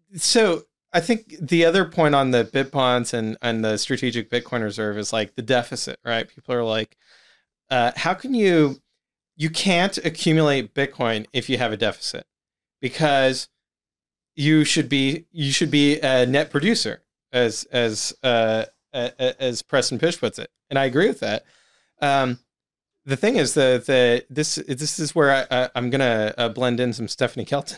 Speaker 7: so I think the other point on the Bitbonds and, and the strategic Bitcoin reserve is like the deficit, right? People are like, uh, how can you, you can't accumulate Bitcoin if you have a deficit, because you should be, you should be a net producer, as, as, uh, as Preston Pysh puts it. And I agree with that. Um, the thing is that, that this, this is where I, I, I'm going to uh, blend in some Stephanie Kelton.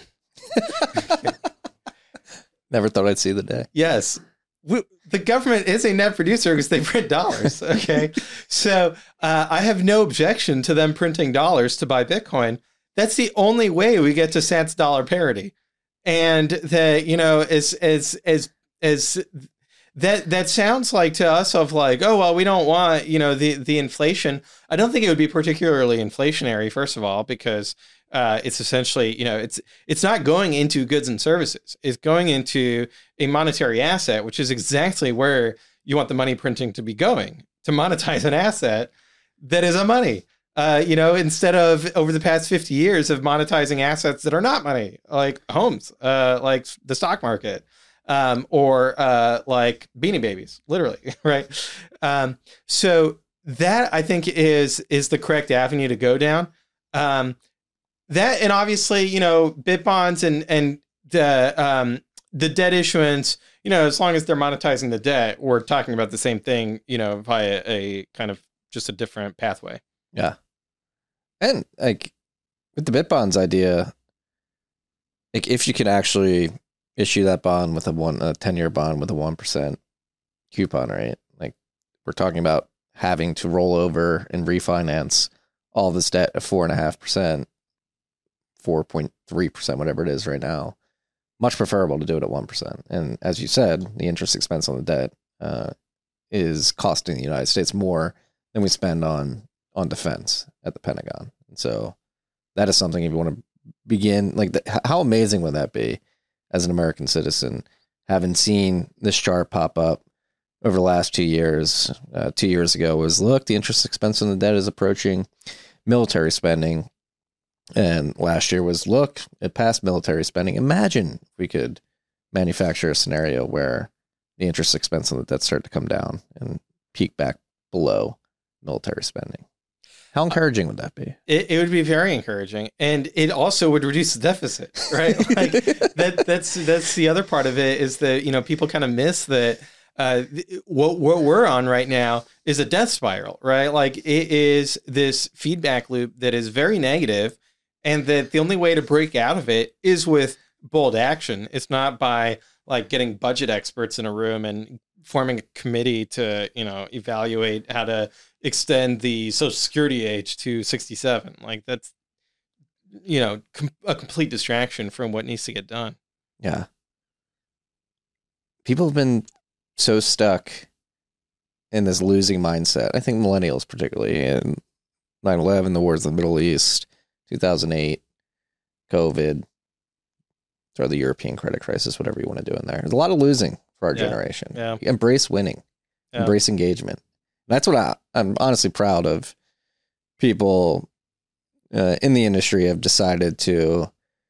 Speaker 6: Never thought I'd see the day.
Speaker 7: Yes. We, the government is a net producer because they print dollars. Okay. So uh, I have no objection to them printing dollars to buy Bitcoin. That's the only way we get to Sats dollar parity. And that, you know, as, as, as, as that, that sounds like to us of like, oh, well, we don't want, you know, the, the inflation. I don't think it would be particularly inflationary, first of all, because Uh, it's essentially, you know, it's it's not going into goods and services. It's going into a monetary asset, which is exactly where you want the money printing to be going, to monetize an asset that is a money. Uh, you know, instead of over the past fifty years of monetizing assets that are not money, like homes, uh, like the stock market, um, or uh, like Beanie Babies, literally, right? Um, so that I think is is the correct avenue to go down. Um, That, and obviously, you know, Bitbonds and and the um, the debt issuance, you know, as long as they're monetizing the debt, we're talking about the same thing, you know, via a kind of just a different pathway.
Speaker 6: Yeah. And like with the Bitbonds idea, like if you could actually issue that bond with a one a ten year bond with a one percent coupon rate, like we're talking about having to roll over and refinance all this debt at four and a half percent. four point three percent, whatever it is right now, much preferable to do it at one percent. And as you said, the interest expense on the debt uh, is costing the United States more than we spend on, on defense at the Pentagon. And so that is something, if you want to begin, like, the, how amazing would that be as an American citizen, having seen this chart pop up over the last two years? Uh, two years ago was, look, the interest expense on the debt is approaching military spending. And last year was, look, it passed military spending. Imagine if we could manufacture a scenario where the interest expense on the debt started to come down and peak back below military spending. How encouraging would that be?
Speaker 7: It, it would be very encouraging, and it also would reduce the deficit, right? Like that. That's that's the other part of it, is that, you know, people kind of miss that uh, what what we're on right now is a death spiral, right? Like it is this feedback loop that is very negative. And that the only way to break out of it is with bold action. It's not by like getting budget experts in a room and forming a committee to, you know, evaluate how to extend the Social Security age to sixty-seven. Like that's, you know, com- a complete distraction from what needs to get done.
Speaker 6: Yeah. People have been so stuck in this losing mindset. I think millennials, particularly, in nine eleven, the wars in the Middle East, two thousand eight, COVID, or the European credit crisis, whatever you want to do in there. There's a lot of losing for our
Speaker 7: Yeah.
Speaker 6: generation.
Speaker 7: Yeah.
Speaker 6: Embrace winning.
Speaker 7: Yeah.
Speaker 6: Embrace engagement. That's what I, I'm honestly proud of. People uh, in the industry have decided to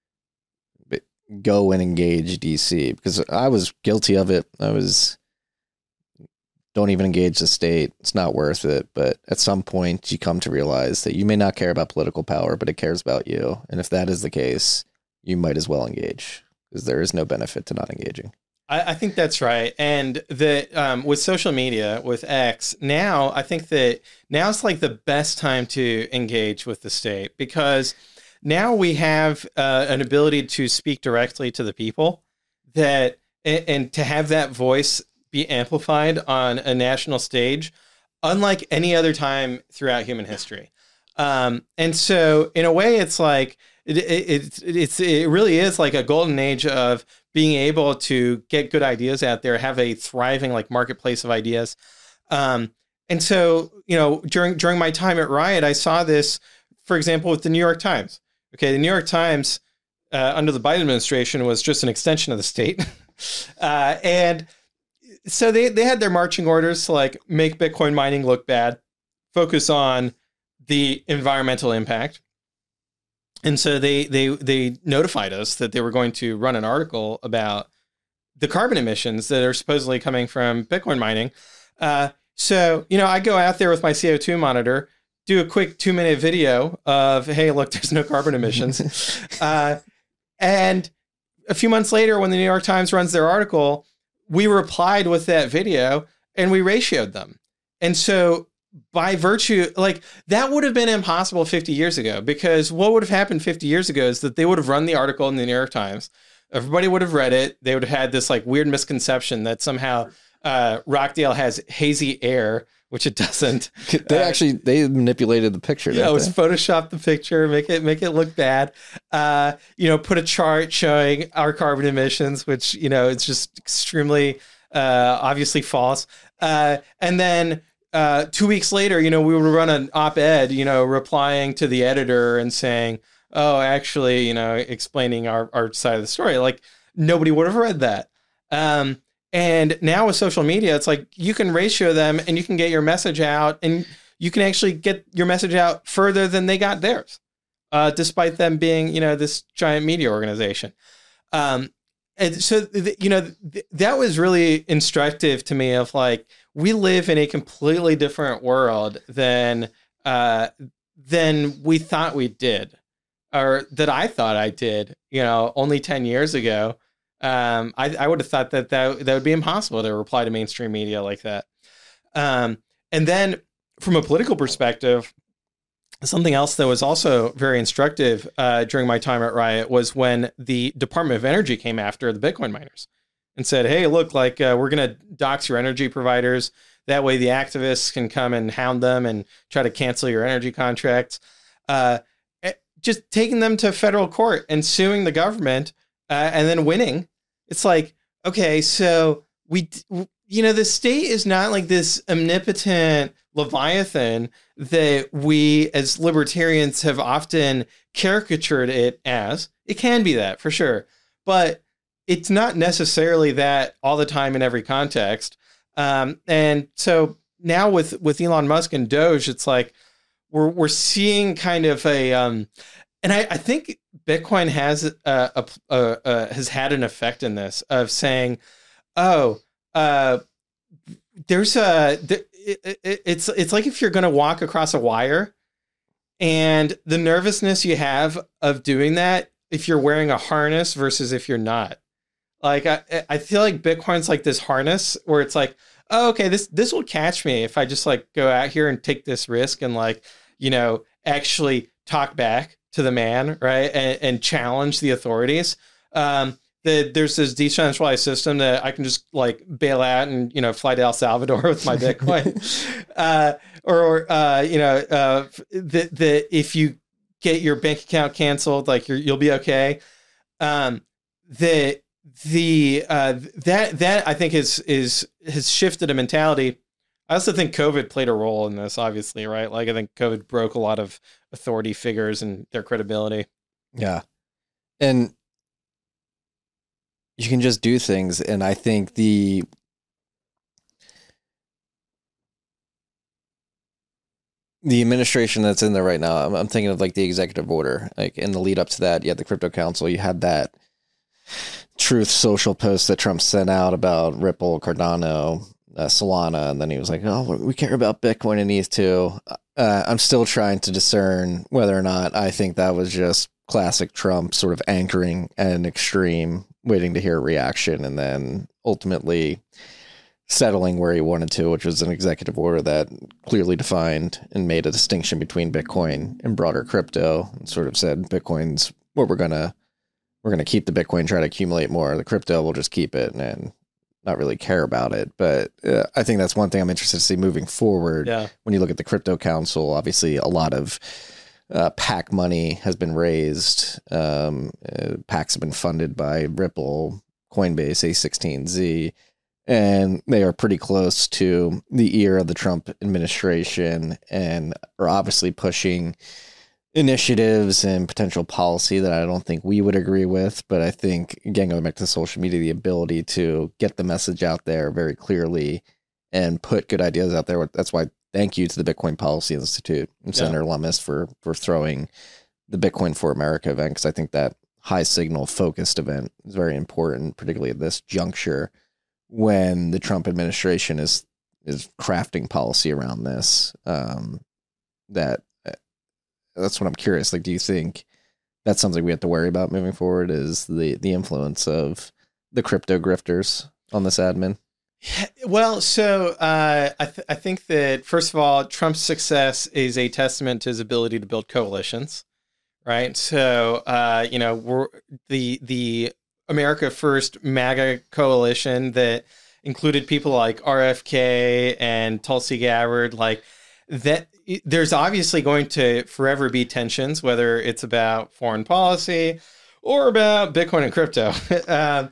Speaker 6: go and engage D C, because I was guilty of it. I was, don't even engage the state. It's not worth it. But at some point you come to realize that you may not care about political power, but it cares about you. And if that is the case, you might as well engage, because there is no benefit to not engaging.
Speaker 7: I, I think that's right. And that um, with social media, with X, now I think that now it's like the best time to engage with the state, because now we have uh, an ability to speak directly to the people, that and, and to have that voice be amplified on a national stage, unlike any other time throughout human history. Um, and so in a way, it's like, it, it, it, it's, it really is like a golden age of being able to get good ideas out there, have a thriving like marketplace of ideas. Um, and so, you know, during, during my time at Riot, I saw this, for example, with the New York Times. Okay. The New York Times uh, under the Biden administration was just an extension of the state. uh, and so they, they had their marching orders to like make Bitcoin mining look bad, focus on the environmental impact. And so they, they, they notified us that they were going to run an article about the carbon emissions that are supposedly coming from Bitcoin mining. Uh, so, you know, I go out there with my C O two monitor, do a quick two minute video of, hey, look, there's no carbon emissions. uh, and a few months later, when the New York Times runs their article, we replied with that video and we ratioed them. And so by virtue, like that would have been impossible fifty years ago, because what would have happened fifty years ago is that they would have run the article in the New York Times. Everybody would have read it. They would have had this like weird misconception that somehow uh, Rockdale has hazy air, which it doesn't.
Speaker 6: They
Speaker 7: uh,
Speaker 6: actually, they manipulated the picture.
Speaker 7: Yeah, it was
Speaker 6: they?
Speaker 7: Photoshop the picture, make it make it look bad. Uh, you know, put a chart showing our carbon emissions, which, you know, it's just extremely uh, obviously false. Uh, and then uh, two weeks later, you know, we would run an op-ed, you know, replying to the editor and saying, oh, actually, you know, explaining our, our side of the story. Like nobody would have read that. Um, and now with social media, it's like you can ratio them and you can get your message out, and you can actually get your message out further than they got theirs, uh, despite them being, you know, this giant media organization. Um, and so, th- you know, th- that was really instructive to me of like, we live in a completely different world than, uh, than we thought we did, or that I thought I did, you know, only ten years ago. Um, I, I would have thought that, that that would be impossible to reply to mainstream media like that. Um, and then from a political perspective, something else that was also very instructive uh, during my time at Riot was when the Department of Energy came after the Bitcoin miners and said, hey, look, like uh, we're going to dox your energy providers. That way the activists can come and hound them and try to cancel your energy contracts. Uh, just taking them to federal court and suing the government uh, and then winning. It's like, okay, so we, you know, the state is not like this omnipotent Leviathan that we as libertarians have often caricatured it as. It can be that for sure, but it's not necessarily that all the time in every context. Um, and so now with, with Elon Musk and Doge, it's like we're we're seeing kind of a, um, and I, I think Bitcoin has a, a, a, a has had an effect in this of saying, oh, uh, there's a there, it, it, it's it's like if you're going to walk across a wire, and the nervousness you have of doing that if you're wearing a harness versus if you're not. Like I I feel like Bitcoin's like this harness where it's like, oh, okay, this this will catch me if I just like go out here and take this risk and like, you know, actually talk back to the man, right, and, and challenge the authorities. Um, the, there's this decentralized system that I can just like bail out and, you know, fly to El Salvador with my Bitcoin, uh, or uh, you know, uh, the the if you get your bank account canceled, like you're, you'll be okay. Um, the the uh, that that I think is is has shifted a mentality. I also think COVID played a role in this, obviously, right? Like I think COVID broke a lot of authority figures and their credibility.
Speaker 6: Yeah. And you can just do things. And I think the, the administration that's in there right now, I'm, I'm thinking of like the executive order, like in the lead up to that, you had the Crypto Council, you had that Truth Social post that Trump sent out about Ripple, Cardano, Uh, Solana, and then he was like, oh, we care about Bitcoin and E T H too. Uh, I'm still trying to discern whether or not I think that was just classic Trump sort of anchoring at an extreme, waiting to hear a reaction, and then ultimately settling where he wanted to, which was an executive order that clearly defined and made a distinction between Bitcoin and broader crypto, and sort of said Bitcoin's what we're gonna we're gonna keep the Bitcoin, try to accumulate more. The crypto, we'll just keep it and not really care about it. But uh, I think that's one thing I'm interested to see moving forward.
Speaker 7: Yeah. When
Speaker 6: you look at the Crypto Council, obviously a lot of uh, PAC money has been raised. Um, uh, PACs have been funded by Ripple, Coinbase, A sixteen Z, and they are pretty close to the ear of the Trump administration and are obviously pushing initiatives and potential policy that I don't think we would agree with. But I think, again, going back to social media, the ability to get the message out there very clearly and put good ideas out there. That's why thank you to the Bitcoin Policy Institute and Senator yeah. Lummis for, for throwing the Bitcoin for America event, because I think that high signal focused event is very important, particularly at this juncture when the Trump administration is is crafting policy around this. Um, that that's what I'm curious. Like, do you think that's something we have to worry about moving forward? Is the the influence of the crypto grifters on this admin?
Speaker 7: Yeah, well, so uh, I, th- I think that, first of all, Trump's success is a testament to his ability to build coalitions, right? So, uh, you know, we're the the America First MAGA coalition that included people like R F K and Tulsi Gabbard, like that. There's obviously going to forever be tensions, whether it's about foreign policy or about Bitcoin and crypto. um,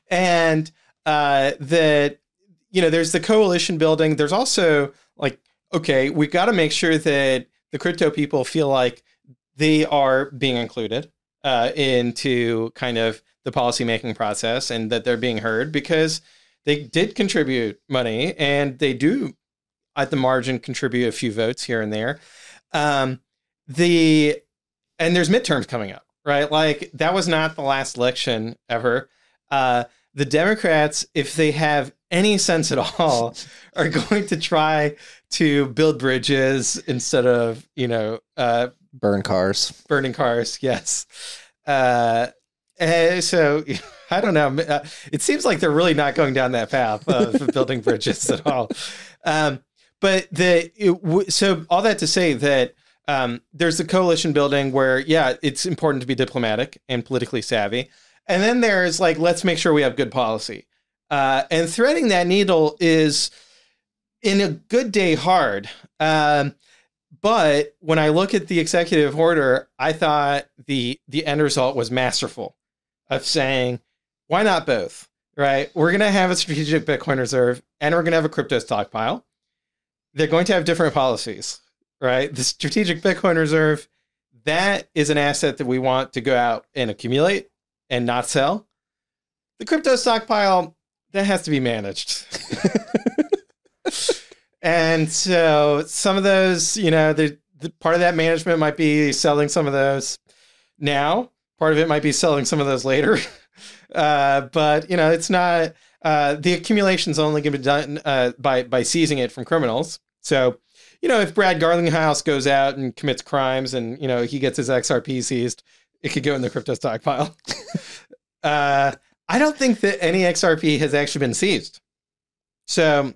Speaker 7: and uh, that, you know, there's the coalition building. There's also like, okay, we got to make sure that the crypto people feel like they are being included uh, into kind of the policymaking process and that they're being heard because they did contribute money and they do at the margin contribute a few votes here and there. Um, the and there's midterms coming up, right? Like that was not the last election ever. Uh, the Democrats, if they have any sense at all, are going to try to build bridges instead of, you know, uh,
Speaker 6: burn cars,
Speaker 7: burning cars. Yes. Uh, and so I don't know. Uh, it seems like they're really not going down that path of building bridges at all. Um, but the it, so all that to say that um, there's the coalition building where, yeah, it's important to be diplomatic and politically savvy. And then there's like, let's make sure we have good policy. Uh, and threading that needle is in a good day hard. Um, but when I look at the executive order, I thought the the end result was masterful of saying, why not both? Right? We're going to have a strategic Bitcoin reserve and we're going to have a crypto stockpile. They're going to have different policies, right? The strategic Bitcoin reserve, that is an asset that we want to go out and accumulate and not sell. The crypto stockpile, that has to be managed. And so some of those, you know, the, the part of that management might be selling some of those now. Part of it might be selling some of those later. Uh, but, you know, it's not, uh, the accumulation is only going to be done uh, by, by seizing it from criminals. So, you know, if Brad Garlinghouse goes out and commits crimes and, you know, he gets his X R P seized, it could go in the crypto stockpile. uh, I don't think that any X R P has actually been seized. So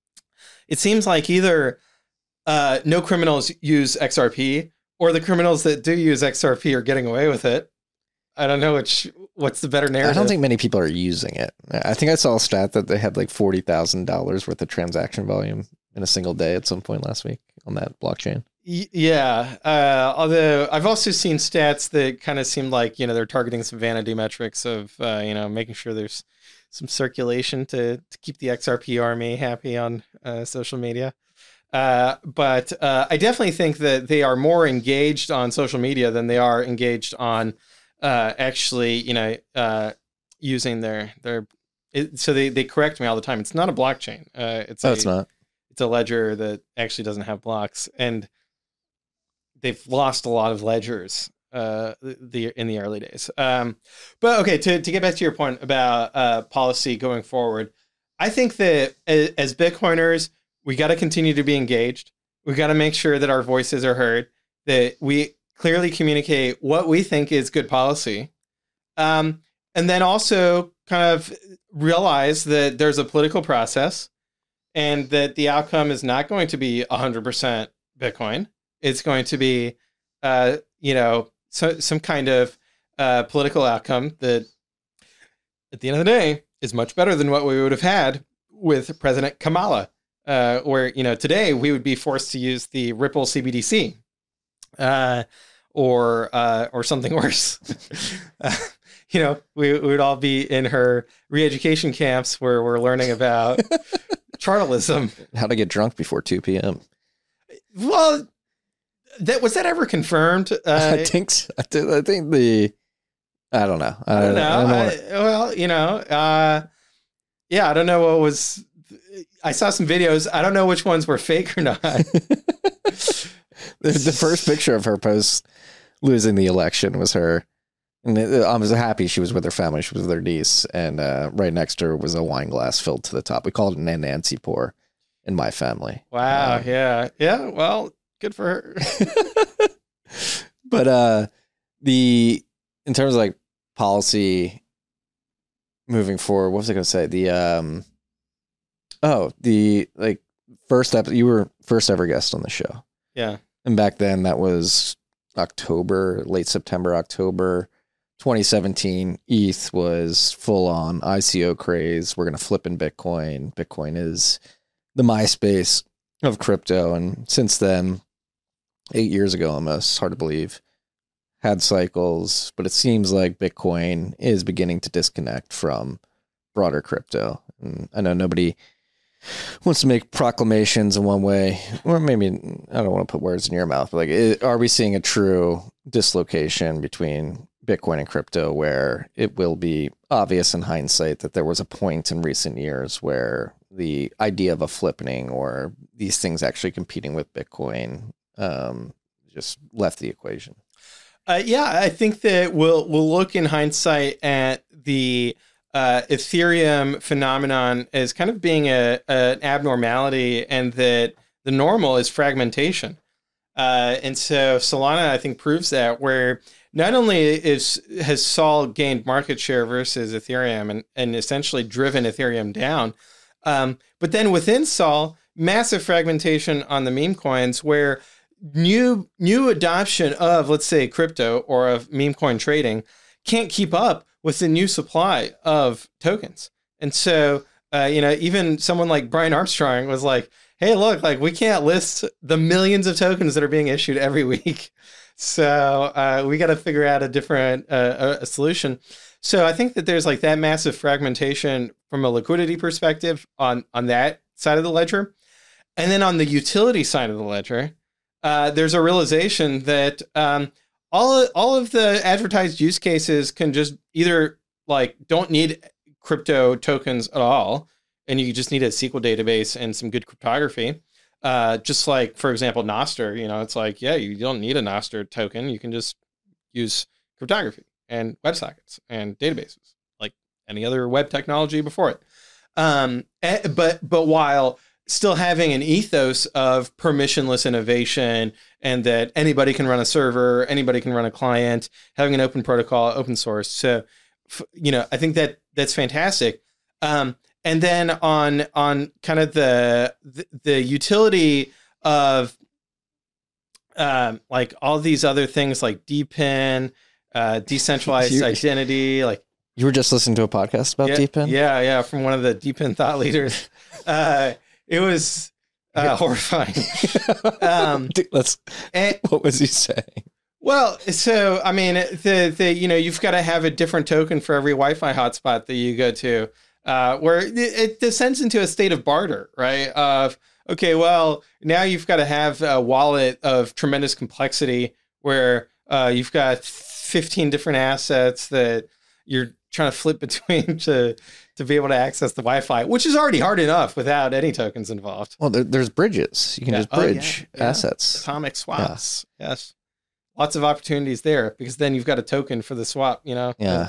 Speaker 7: it seems like either uh, no criminals use X R P or the criminals that do use X R P are getting away with it. I don't know which what's the better narrative.
Speaker 6: I don't think many people are using it. I think I saw a stat that they had like forty thousand dollars worth of transaction volume in a single day at some point last week on that blockchain.
Speaker 7: Y- yeah. Uh, although I've also seen stats that kind of seem like, you know, they're targeting some vanity metrics of, uh, you know, making sure there's some circulation to, to keep the X R P army happy on uh, social media. Uh, but uh, I definitely think that they are more engaged on social media than they are engaged on uh, actually, you know, uh, using their, their, it, so they, they correct me all the time. It's not a blockchain. Uh, it's
Speaker 6: oh,
Speaker 7: a,
Speaker 6: it's not.
Speaker 7: It's a ledger that actually doesn't have blocks, and they've lost a lot of ledgers uh, the in the early days. Um, but okay, to, to get back to your point about uh, policy going forward, I think that as, as Bitcoiners, we got to continue to be engaged. We got to make sure that our voices are heard, that we clearly communicate what we think is good policy, um, and then also kind of realize that there's a political process and that the outcome is not going to be one hundred percent Bitcoin. It's going to be, uh, you know, so, some kind of uh, political outcome that, at the end of the day, is much better than what we would have had with President Kamala, uh, where, you know, today we would be forced to use the Ripple C B D C uh, or uh, or something worse. uh, you know, we, we would all be in her re-education camps where we're learning about chartalism.
Speaker 6: How to get drunk before two p.m.
Speaker 7: Well, that was that ever confirmed? Uh,
Speaker 6: I think so. I, th- I think the I don't know. I,
Speaker 7: I don't know.
Speaker 6: I don't know
Speaker 7: I,
Speaker 6: what...
Speaker 7: well, you know, uh, yeah, I don't know what was. I saw some videos. I don't know which ones were fake or not.
Speaker 6: the, the first picture of her post losing the election was her And I was happy she was with her family. She was with her niece, and uh, right next to her was a wine glass filled to the top. We called it an Nancy pour in my family.
Speaker 7: Wow.
Speaker 6: Um,
Speaker 7: yeah. Yeah. Well, good for her.
Speaker 6: but uh, the in terms of like policy moving forward, what was I going to say? The um, oh, the like first episode. You were first ever guest on the show.
Speaker 7: Yeah.
Speaker 6: And back then, that was October, late September, October. twenty seventeen, E T H was full on I C O craze. We're going to flip in Bitcoin. Bitcoin is the MySpace of crypto. And since then, eight years ago almost, hard to believe, had cycles, but it seems like Bitcoin is beginning to disconnect from broader crypto. And I know nobody wants to make proclamations in one way, or maybe I don't want to put words in your mouth, but like, it, are we seeing a true dislocation between Bitcoin and crypto where it will be obvious in hindsight that there was a point in recent years where the idea of a flippening or these things actually competing with Bitcoin um, just left the equation?
Speaker 7: Uh, yeah, I think that we'll we'll look in hindsight at the uh, Ethereum phenomenon as kind of being a, a an abnormality, and that the normal is fragmentation. Uh, and so Solana, I think, proves that, where not only is has Sol gained market share versus Ethereum and, and essentially driven Ethereum down, um, but then within Sol, massive fragmentation on the meme coins, where new new adoption of, let's say, crypto or of meme coin trading can't keep up with the new supply of tokens. And so, uh, you know, even someone like Brian Armstrong was like, hey, look, like we can't list the millions of tokens that are being issued every week. So uh, we got to figure out a different uh, a solution. So I think that there's like that massive fragmentation from a liquidity perspective on, on that side of the ledger. And then on the utility side of the ledger, uh, there's a realization that um, all, all of the advertised use cases can just either like don't need crypto tokens at all, and you just need a S Q L database and some good cryptography. Uh, just like, for example, Nostr, you know, it's like, yeah, you don't need a Nostr token. You can just use cryptography and WebSockets and databases like any other web technology before it. Um, but, but while still having an ethos of permissionless innovation and that anybody can run a server, anybody can run a client, having an open protocol, open source. So, you know, I think that that's fantastic. Um, And then on on kind of the the, the utility of um, like all these other things like D P I N, uh, decentralized
Speaker 6: you,
Speaker 7: identity, like
Speaker 6: you were just listening to a podcast about
Speaker 7: yeah,
Speaker 6: D P I N?
Speaker 7: Yeah, yeah, from one of the D P I N thought leaders. Uh, it was uh, horrifying. Um,
Speaker 6: Let's.
Speaker 7: and,
Speaker 6: what was he saying?
Speaker 7: Well, so I mean, the the you know you've got to have a different token for every Wi-Fi hotspot that you go to. Uh, where it, it descends into a state of barter, right? Of, okay, well, now you've got to have a wallet of tremendous complexity where uh, you've got fifteen different assets that you're trying to flip between to to be able to access the Wi-Fi, which is already hard enough without any tokens involved.
Speaker 6: Well, there, there's bridges. You can
Speaker 7: Yeah.
Speaker 6: just
Speaker 7: Oh, yeah,
Speaker 6: bridge
Speaker 7: yeah.
Speaker 6: assets.
Speaker 7: Atomic swaps. Yeah. Yes. Lots of opportunities there because then you've got a token for the swap, you know?
Speaker 6: Yeah.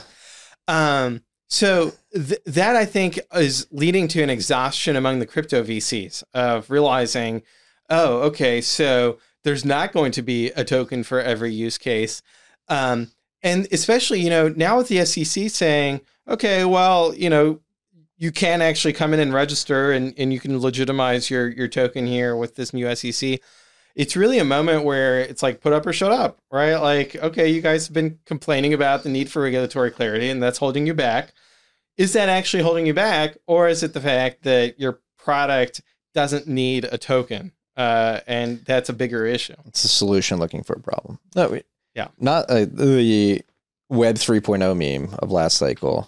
Speaker 7: Um, So th- that, I think, is leading to an exhaustion among the crypto V Cs of realizing, oh, okay, so there's not going to be a token for every use case. Um, and especially, you know, now with the S E C saying, okay, well, you know, you can actually come in and register and, and you can legitimize your, your token here with this new S E C. It's really a moment where it's like, put up or shut up, right? Like, okay, you guys have been complaining about the need for regulatory clarity and that's holding you back. Is that actually holding you back, or is it the fact that your product doesn't need a token? Uh, and that's a bigger issue.
Speaker 6: It's a solution looking for a problem. No, we,
Speaker 7: yeah.
Speaker 6: Not uh, the Web three point oh meme of last cycle.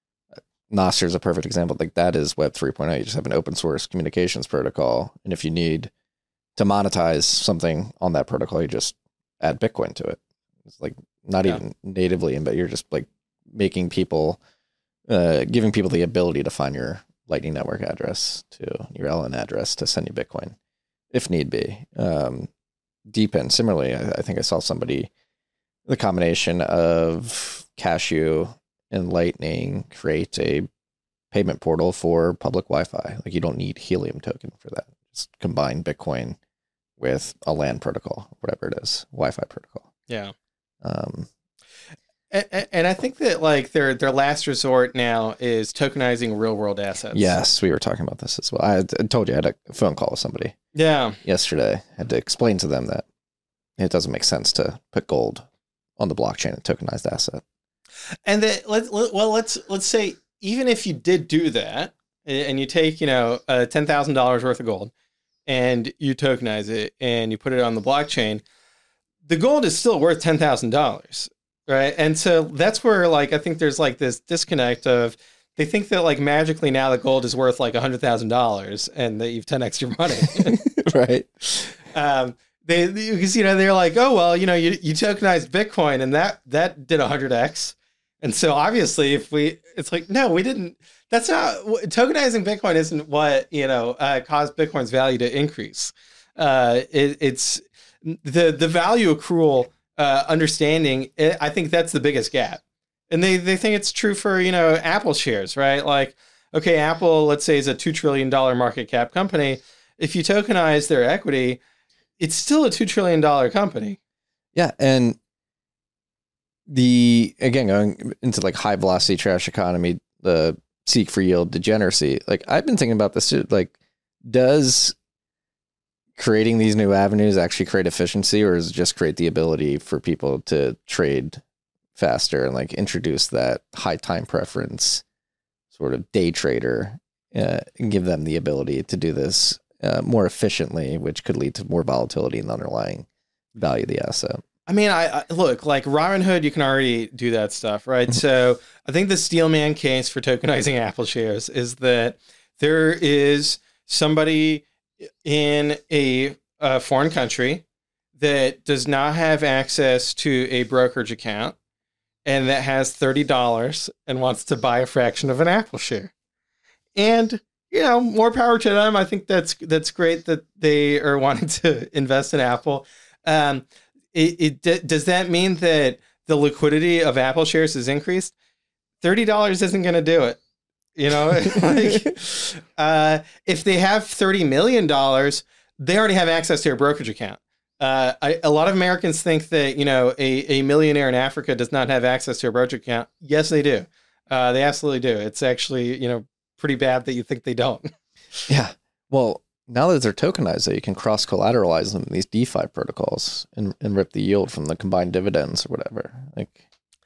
Speaker 6: Nostr is a perfect example. Like that is Web three point oh. You just have an open source communications protocol. And if you need to monetize something on that protocol, you just add Bitcoin to it. It's like not yeah. even natively, but you're just like making people... Uh, giving people the ability to find your Lightning Network address to your L N address to send you Bitcoin, if need be. Um, D P I N, similarly, I, I think I saw somebody, the combination of Cashew and Lightning create a payment portal for public Wi-Fi. Like you don't need Helium token for that. Just combine Bitcoin with a LAN protocol, whatever it is, Wi-Fi protocol.
Speaker 7: Yeah.
Speaker 6: Um,
Speaker 7: and, and I think that like their their last resort now is tokenizing real world assets.
Speaker 6: Yes, we were talking about this as well. I, I told you I had a phone call with somebody.
Speaker 7: Yeah.
Speaker 6: Yesterday, I had to explain to them that it doesn't make sense to put gold on the blockchain and tokenized asset.
Speaker 7: And that let's let, well let's let's say even if you did do that and you take you know uh, ten thousand dollars worth of gold and you tokenize it and you put it on the blockchain, the gold is still worth ten thousand dollars, right? And so that's where like I think there's like this disconnect of they think that like magically now the gold is worth like a hundred thousand dollars and that you've ten x your money,
Speaker 6: right?
Speaker 7: Um, they because you know they're like, oh well, you know you you tokenized Bitcoin and that that did a hundred x. And so obviously if we, it's like, no, we didn't, that's not, tokenizing Bitcoin isn't what, you know, uh, caused Bitcoin's value to increase. Uh, it, it's the, the value accrual uh, understanding, it, I think that's the biggest gap. And they, they think it's true for, you know, Apple shares, right? Like, okay, Apple, let's say is a two trillion dollars market cap company. If you tokenize their equity, it's still a two trillion dollars company.
Speaker 6: Yeah. And the, again, going into like high velocity trash economy, the seek for yield degeneracy, like I've been thinking about this too. Like, does creating these new avenues actually create efficiency, or does it just create the ability for people to trade faster and like introduce that high time preference sort of day trader uh, and give them the ability to do this uh, more efficiently, which could lead to more volatility in the underlying value of the asset?
Speaker 7: I mean, I, I look like Robinhood, you can already do that stuff, right? So I think the Steelman case for tokenizing Apple shares is that there is somebody in a, a foreign country that does not have access to a brokerage account and that has thirty dollars and wants to buy a fraction of an Apple share. And, you know, more power to them. I think that's that's great that they are wanting to invest in Apple. Um, It, it does that mean that the liquidity of Apple shares has increased? thirty dollars isn't going to do it. You know, like, uh, if they have thirty million dollars, they already have access to a brokerage account. Uh, I, a lot of Americans think that, you know, a, a millionaire in Africa does not have access to a brokerage account. Yes, they do. Uh, they absolutely do. It's actually, you know, pretty bad that you think they don't.
Speaker 6: Yeah. Well, now that they're tokenized, that you can cross collateralize them in these DeFi protocols and, and rip the yield from the combined dividends or whatever. Like,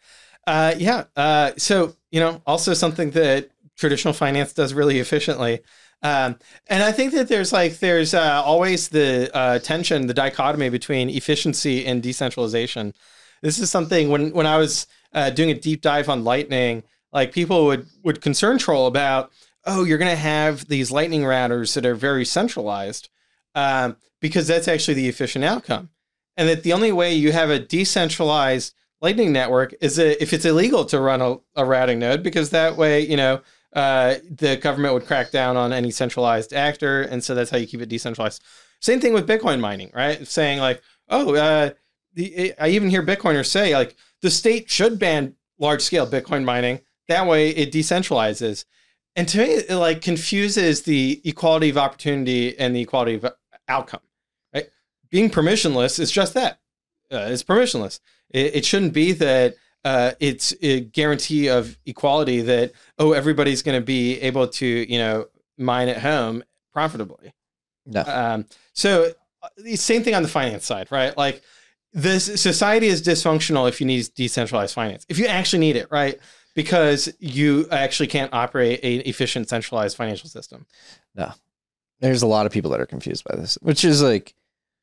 Speaker 7: uh, yeah. Uh, so, you know, also something that traditional finance does really efficiently. Um, and I think that there's like, there's uh, always the uh, tension, the dichotomy between efficiency and decentralization. This is something when, when I was uh, doing a deep dive on Lightning, like people would, would concern troll about, oh, you're going to have these Lightning routers that are very centralized um, because that's actually the efficient outcome. And that the only way you have a decentralized Lightning network is that if it's illegal to run a, a routing node, because that way, you know, uh, the government would crack down on any centralized actor. And so that's how you keep it decentralized. Same thing with Bitcoin mining, right? Saying like, oh, uh, the, I even hear Bitcoiners say like the state should ban large scale Bitcoin mining. That way it decentralizes. And to me, it like confuses the equality of opportunity and the equality of outcome, right? Being permissionless is just that. Uh, it's permissionless. It, it shouldn't be that uh, it's a guarantee of equality that, oh, everybody's going to be able to, you know, mine at home profitably.
Speaker 6: No.
Speaker 7: Um, so the same thing on the finance side, right? Like this society is dysfunctional if you need decentralized finance. If you actually need it, right? Because you actually can't operate an efficient, centralized financial system.
Speaker 6: No. There's a lot of people that are confused by this, which is like,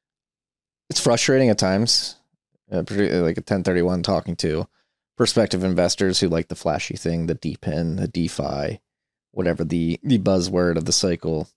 Speaker 6: it's frustrating at times, uh, particularly like a ten thirty-one talking to prospective investors who like the flashy thing, the D P I N, the DeFi, whatever the, the buzzword of the cycle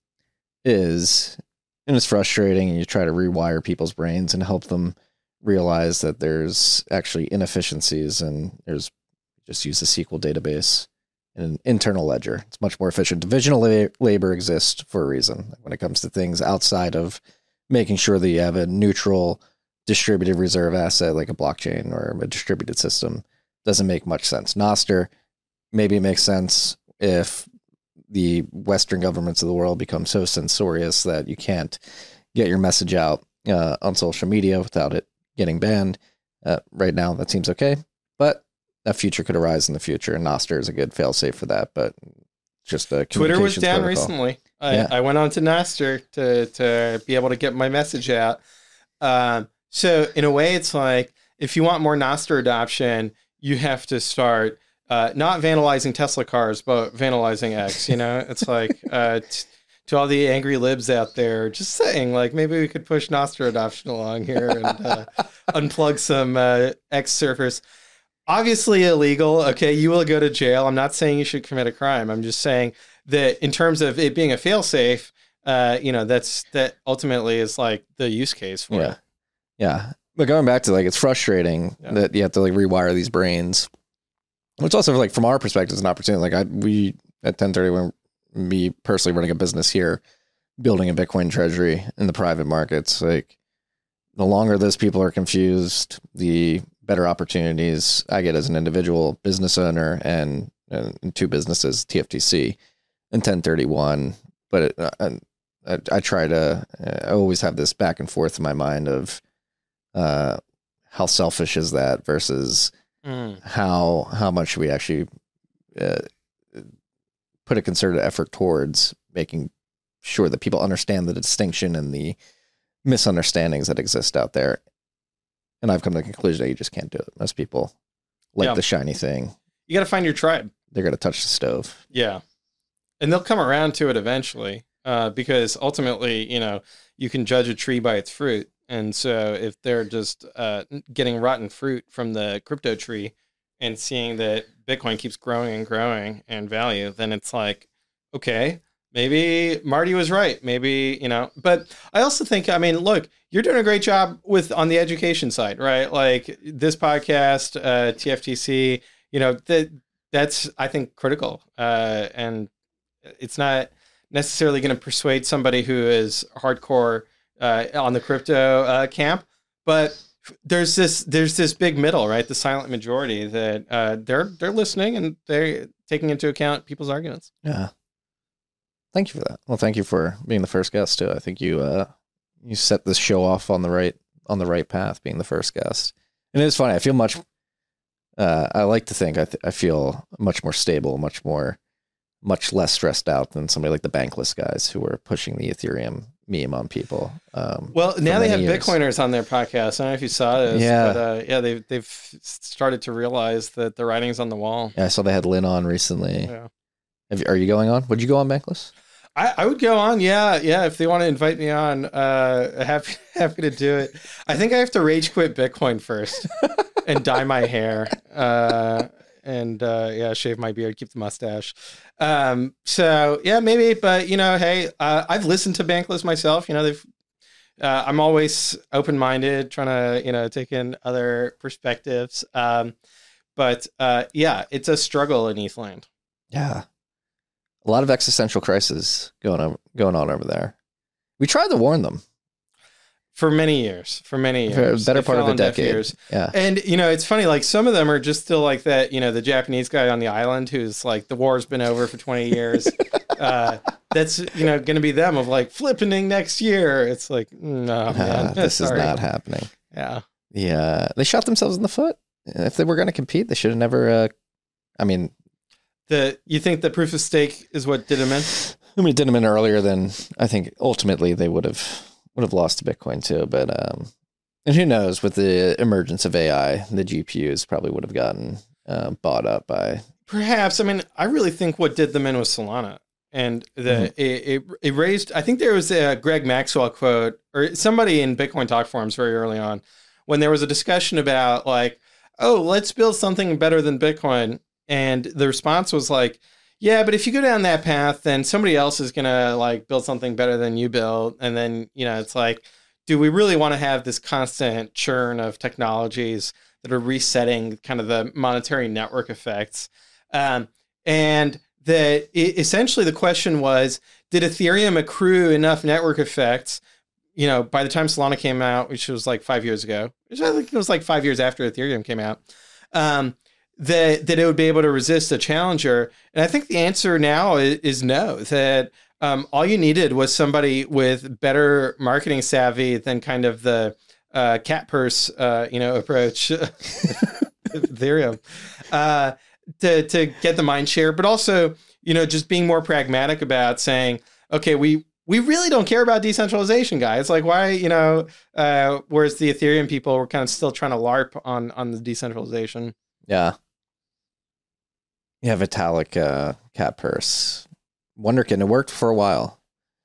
Speaker 6: is. And it's frustrating, and you try to rewire people's brains and help them realize that there's actually inefficiencies, and there's just use a S Q L database and an internal ledger. It's much more efficient. Divisional la- labor exists for a reason when it comes to things outside of making sure that you have a neutral distributed reserve asset like a blockchain or a distributed system. doesn't make much sense. Nostr, maybe it makes sense if the Western governments of the world become so censorious that you can't get your message out uh, on social media without it getting banned. Uh, right now, that seems okay, but that future could arise in the future, and Nostr is a good failsafe for that. But just a
Speaker 7: Twitter was down
Speaker 6: protocol.
Speaker 7: recently. I,
Speaker 6: Yeah.
Speaker 7: I went on to Nostr to to be able to get my message out. Um, so in a way, it's like if you want more Nostr adoption, you have to start uh, not vandalizing Tesla cars, but vandalizing X. You know, it's like uh, t- to all the angry libs out there, just saying like maybe we could push Nostr adoption along here and uh, unplug some uh, X servers. Obviously illegal. Okay, you will go to jail. I'm not saying you should commit a crime. I'm just saying that in terms of it being a failsafe, uh, you know, that's that ultimately is like the use case for
Speaker 6: Yeah.
Speaker 7: it.
Speaker 6: Yeah. But going back to like, it's frustrating
Speaker 7: Yeah.
Speaker 6: that you have to like rewire these brains, which also like from our perspective is an opportunity. Like I, we at ten thirty, when me personally running a business here, building a Bitcoin treasury in the private markets, like the longer those people are confused, the better opportunities I get as an individual business owner and, and two businesses, T F T C and ten thirty-one. But it, uh, I, I try to, I always have this back and forth in my mind of uh, how selfish is that versus
Speaker 7: Mm.
Speaker 6: how how much we actually uh, put a concerted effort towards making sure that people understand the distinction and the misunderstandings that exist out there. And I've come to the conclusion that you just can't do it. Most people like
Speaker 7: Yeah.
Speaker 6: the shiny thing.
Speaker 7: You got to find your tribe.
Speaker 6: They're going to touch the stove.
Speaker 7: Yeah. And they'll come around to it eventually uh, because ultimately, you know, you can judge a tree by its fruit. And so if they're just uh, getting rotten fruit from the crypto tree and seeing that Bitcoin keeps growing and growing in value, then it's like, okay, maybe Marty was right. Maybe, you know, but I also think, I mean, look, you're doing a great job with on the education side, right? Like this podcast, uh, T F T C, you know, that that's, I think, critical. Uh, and it's not necessarily going to persuade somebody who is hardcore uh, on the crypto uh, camp, but there's this there's this big middle, right? The silent majority that uh, they're they're listening and they're taking into account people's arguments.
Speaker 6: Yeah. Thank you for that. Well, thank you for being the first guest too. I think you uh, you set this show off on the right on the right path, being the first guest. And it's funny. I feel much. Uh, I like to think I th- I feel much more stable, much more, much less stressed out than somebody like the Bankless guys who were pushing the Ethereum meme on people. Um,
Speaker 7: Well, now
Speaker 6: for
Speaker 7: they have
Speaker 6: many years.
Speaker 7: Bitcoiners on their podcast. I don't know if you saw this,
Speaker 6: Yeah.
Speaker 7: but uh, yeah, they've they've started to realize that the writing's on the wall.
Speaker 6: Yeah, I saw they had Lynn on recently.
Speaker 7: Yeah.
Speaker 6: Have you, are you going on? Would you go on Bankless?
Speaker 7: I, I would go on, yeah, yeah. If they want to invite me on, uh, happy happy to do it. I think I have to rage quit Bitcoin first and dye my hair, uh, and uh, yeah, shave my beard, keep the mustache. Um, so yeah, maybe. But you know, hey, uh, I've listened to Bankless myself. You know, they've. Uh, I'm always open minded, trying to you know take in other perspectives. Um, but uh, yeah, it's a struggle in Eastland.
Speaker 6: Yeah. A lot of existential crisis going on going on over there. We tried to warn them.
Speaker 7: For many years, for many
Speaker 6: For a
Speaker 7: years,
Speaker 6: better
Speaker 7: They
Speaker 6: part of
Speaker 7: fell
Speaker 6: a
Speaker 7: on deaf
Speaker 6: decade.
Speaker 7: ears.
Speaker 6: Yeah.
Speaker 7: And you know, it's funny. Like some of them are just still like that. You know, the Japanese guy on the island who's like, the war's been over for twenty years. uh, that's you know going to be them of like flippening next year. It's like no, man,
Speaker 6: Uh, this
Speaker 7: sorry.
Speaker 6: is not happening.
Speaker 7: Yeah,
Speaker 6: Yeah, they shot themselves in the foot. If they were going to compete, they should have never. Uh, I mean,
Speaker 7: the you think the proof of stake is what did them in?
Speaker 6: I mean, it did them in earlier than I think. Ultimately, they would have would have lost to Bitcoin too. But um, and who knows? With the emergence of A I, the G P Us probably would have gotten uh, bought up by.
Speaker 7: Perhaps. I mean, I really think what did them in was Solana. And the
Speaker 6: Mm-hmm.
Speaker 7: it, it, it raised, I think there was a Greg Maxwell quote or somebody in Bitcoin Talk forums very early on when there was a discussion about like, oh, let's build something better than Bitcoin. And the response was like, yeah, but if you go down that path, then somebody else is going to like build something better than you build. And then, you know, it's like, do we really want to have this constant churn of technologies that are resetting kind of the monetary network effects? Um, and that it, essentially the question was, did Ethereum accrue enough network effects, you know, by the time Solana came out, which was like five years ago, which I think it was like five years after Ethereum came out, um, that that it would be able to resist a challenger. And I think the answer now is, is no, that um, all you needed was somebody with better marketing savvy than kind of the uh, cat purse, uh, you know, approach, Ethereum, uh, to, to get the mind share, but also, you know, just being more pragmatic about saying, okay, we, we really don't care about decentralization, guys. Like, why, you know, uh, whereas the Ethereum people were kind of still trying to LARP on, on the decentralization.
Speaker 6: Yeah. Yeah, Vitalik, uh, cat purse. Wonderkin, it worked for a while.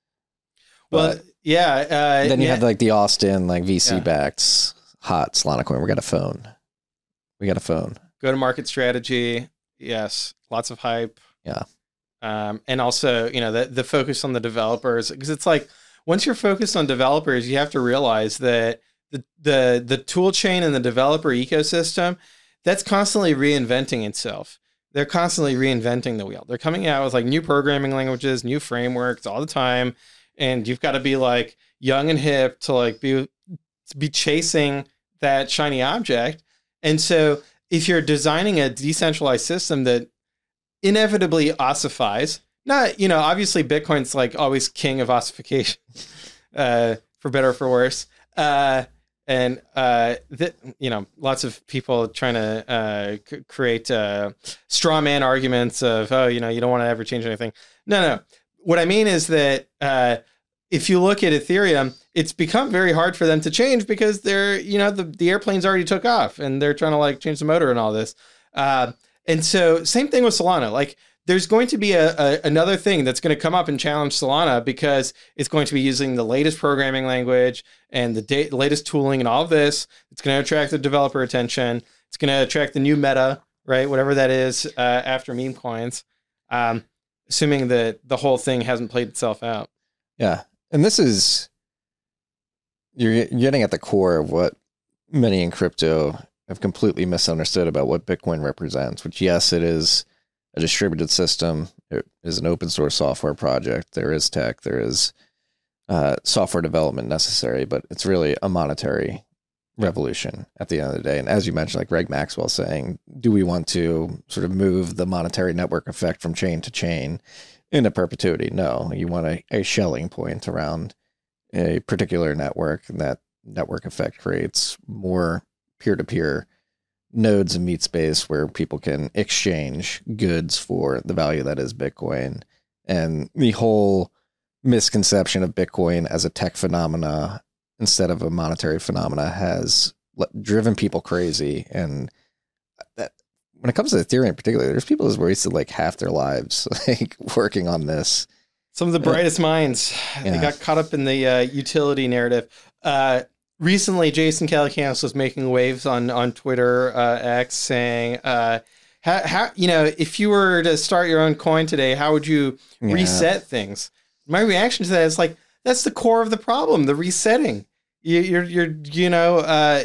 Speaker 7: Well, yeah. Uh,
Speaker 6: then you
Speaker 7: yeah.
Speaker 6: had like the Austin, like V C
Speaker 7: Yeah.
Speaker 6: backed hot Solana coin. We got a phone. We got a phone.
Speaker 7: Go to market strategy. Yes. Lots of hype.
Speaker 6: Yeah.
Speaker 7: Um, and also, you know, the, the focus on the developers, because it's like, once you're focused on developers, you have to realize that the, the, the tool chain and the developer ecosystem, that's constantly reinventing itself. They're constantly reinventing the wheel. They're coming out with like new programming languages, new frameworks all the time. And you've got to be like young and hip to like be, to be chasing that shiny object. And so if you're designing a decentralized system that inevitably ossifies, not, you know, obviously Bitcoin's like always king of ossification, uh, for better or for worse. Uh, and, uh, that, you know, lots of people trying to, uh, c- create, uh, straw man arguments of, oh, you know, you don't want to ever change anything. No, no. What I mean is that, uh, if you look at Ethereum, it's become very hard for them to change because they're, you know, the, the airplanes already took off and they're trying to like change the motor and all this. Uh, and so same thing with Solana. Like there's going to be a, a another thing that's going to come up and challenge Solana because it's going to be using the latest programming language and the da- latest tooling and all of this. It's going to attract the developer attention. It's going to attract the new meta, right? Whatever that is, uh, after meme coins, um, assuming that the whole thing hasn't played itself out.
Speaker 6: Yeah. And this is, you're getting at the core of what many in crypto have completely misunderstood about what Bitcoin represents, which, yes, it is a distributed system. It is an open source software project. There is tech, there is uh, software development necessary, but it's really a monetary revolution at the end of the day. And as you mentioned, like Greg Maxwell saying, do we want to sort of move the monetary network effect from chain to chain into perpetuity? No, you want a, a shelling point around a particular network, and that network effect creates more peer-to-peer nodes and meet space where people can exchange goods for the value that is Bitcoin. And the whole misconception of Bitcoin as a tech phenomena instead of a monetary phenomena has driven people crazy. And that, when it comes to Ethereum particularly, there's people who've wasted like half their lives like working on this.
Speaker 7: Some of the brightest uh, minds, yeah. They got caught up in the uh, utility narrative. Uh, recently, Jason Calacanis was making waves on, on Twitter, uh, X, saying, uh, how, how, you know, if you were to start your own coin today, how would you yeah. reset things? My reaction to that is like, that's the core of the problem, the resetting. You, you're, you're, you know, uh,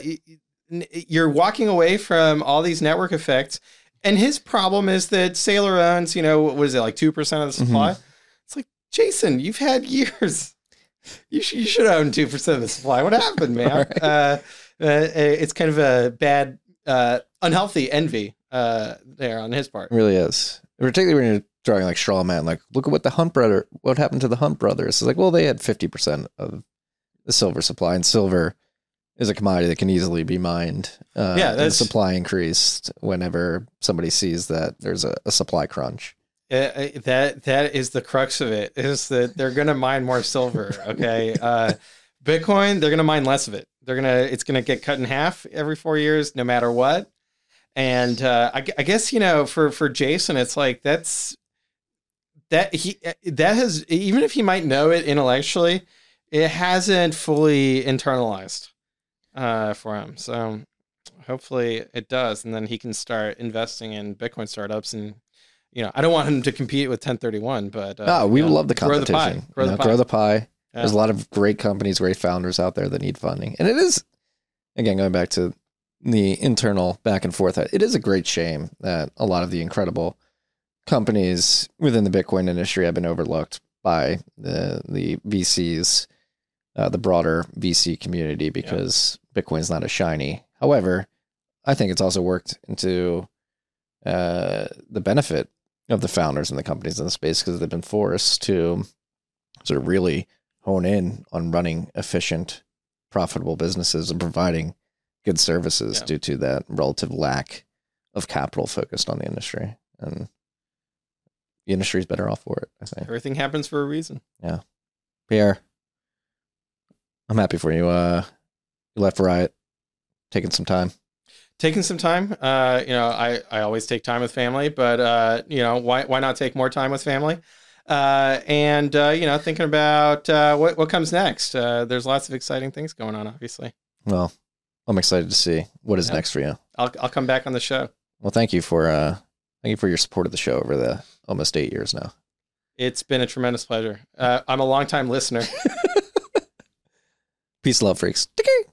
Speaker 7: you're walking away from all these network effects. And his problem is that Saylor owns, you know, what is it, like two percent of the supply? Mm-hmm. It's like, Jason, you've had years. You, sh- you should own two percent of the supply. What happened, man? Right. Uh, uh, it's kind of a bad, uh, unhealthy envy uh, there on his part.
Speaker 6: It really is. Particularly when you're drawing like straw man, like, look at what the Hunt brother, what happened to the Hunt brothers. It's like, well, they had fifty percent of the silver supply, and silver is a commodity that can easily be mined. Uh,
Speaker 7: yeah, that's
Speaker 6: the supply increased whenever somebody sees that there's a, a supply crunch.
Speaker 7: Uh, that that is the crux of it, is that they're going to mine more silver. Okay. Uh, Bitcoin, they're going to mine less of it. They're going to, it's going to get cut in half every four years, no matter what. And uh, I, I guess, you know, for, for Jason, it's like, that's, that he, that has, even if he might know it intellectually, it hasn't fully internalized uh, for him. So hopefully it does. And then he can start investing in Bitcoin startups. And, you know, I don't want him to compete with ten thirty-one, but uh,
Speaker 6: no, we
Speaker 7: you know,
Speaker 6: love the competition.
Speaker 7: Grow the pie. Grow,
Speaker 6: you know,
Speaker 7: the, pie.
Speaker 6: grow the pie.
Speaker 7: Yeah.
Speaker 6: There's a lot of great companies, great founders out there that need funding. And it is, again, going back to the internal back and forth, it is a great shame that a lot of the incredible companies within the Bitcoin industry have been overlooked by the the V Cs, uh, the broader V C community, because yeah. Bitcoin's not as shiny. However, I think it's also worked into uh, the benefit of the founders and the companies in the space because they've been forced to sort of really hone in on running efficient, profitable businesses and providing good services yeah. due to that relative lack of capital focused on the industry. And the industry is better off for it, I think.
Speaker 7: Everything happens for a reason.
Speaker 6: Yeah. Pierre, I'm happy for you. Uh, you left Riot, taking some time.
Speaker 7: Taking some time. Uh, you know, I, I always take time with family, but, uh, you know, why why not take more time with family? Uh, and, uh, you know, thinking about uh, what, what comes next. Uh, there's lots of exciting things going on, obviously.
Speaker 6: Well, I'm excited to see what is yeah. next for you.
Speaker 7: I'll I'll come back on the show.
Speaker 6: Well, thank you for uh, thank you for your support of the show over the almost eight years now.
Speaker 7: It's been a tremendous pleasure. Uh, I'm a longtime listener.
Speaker 6: Peace, love, freaks.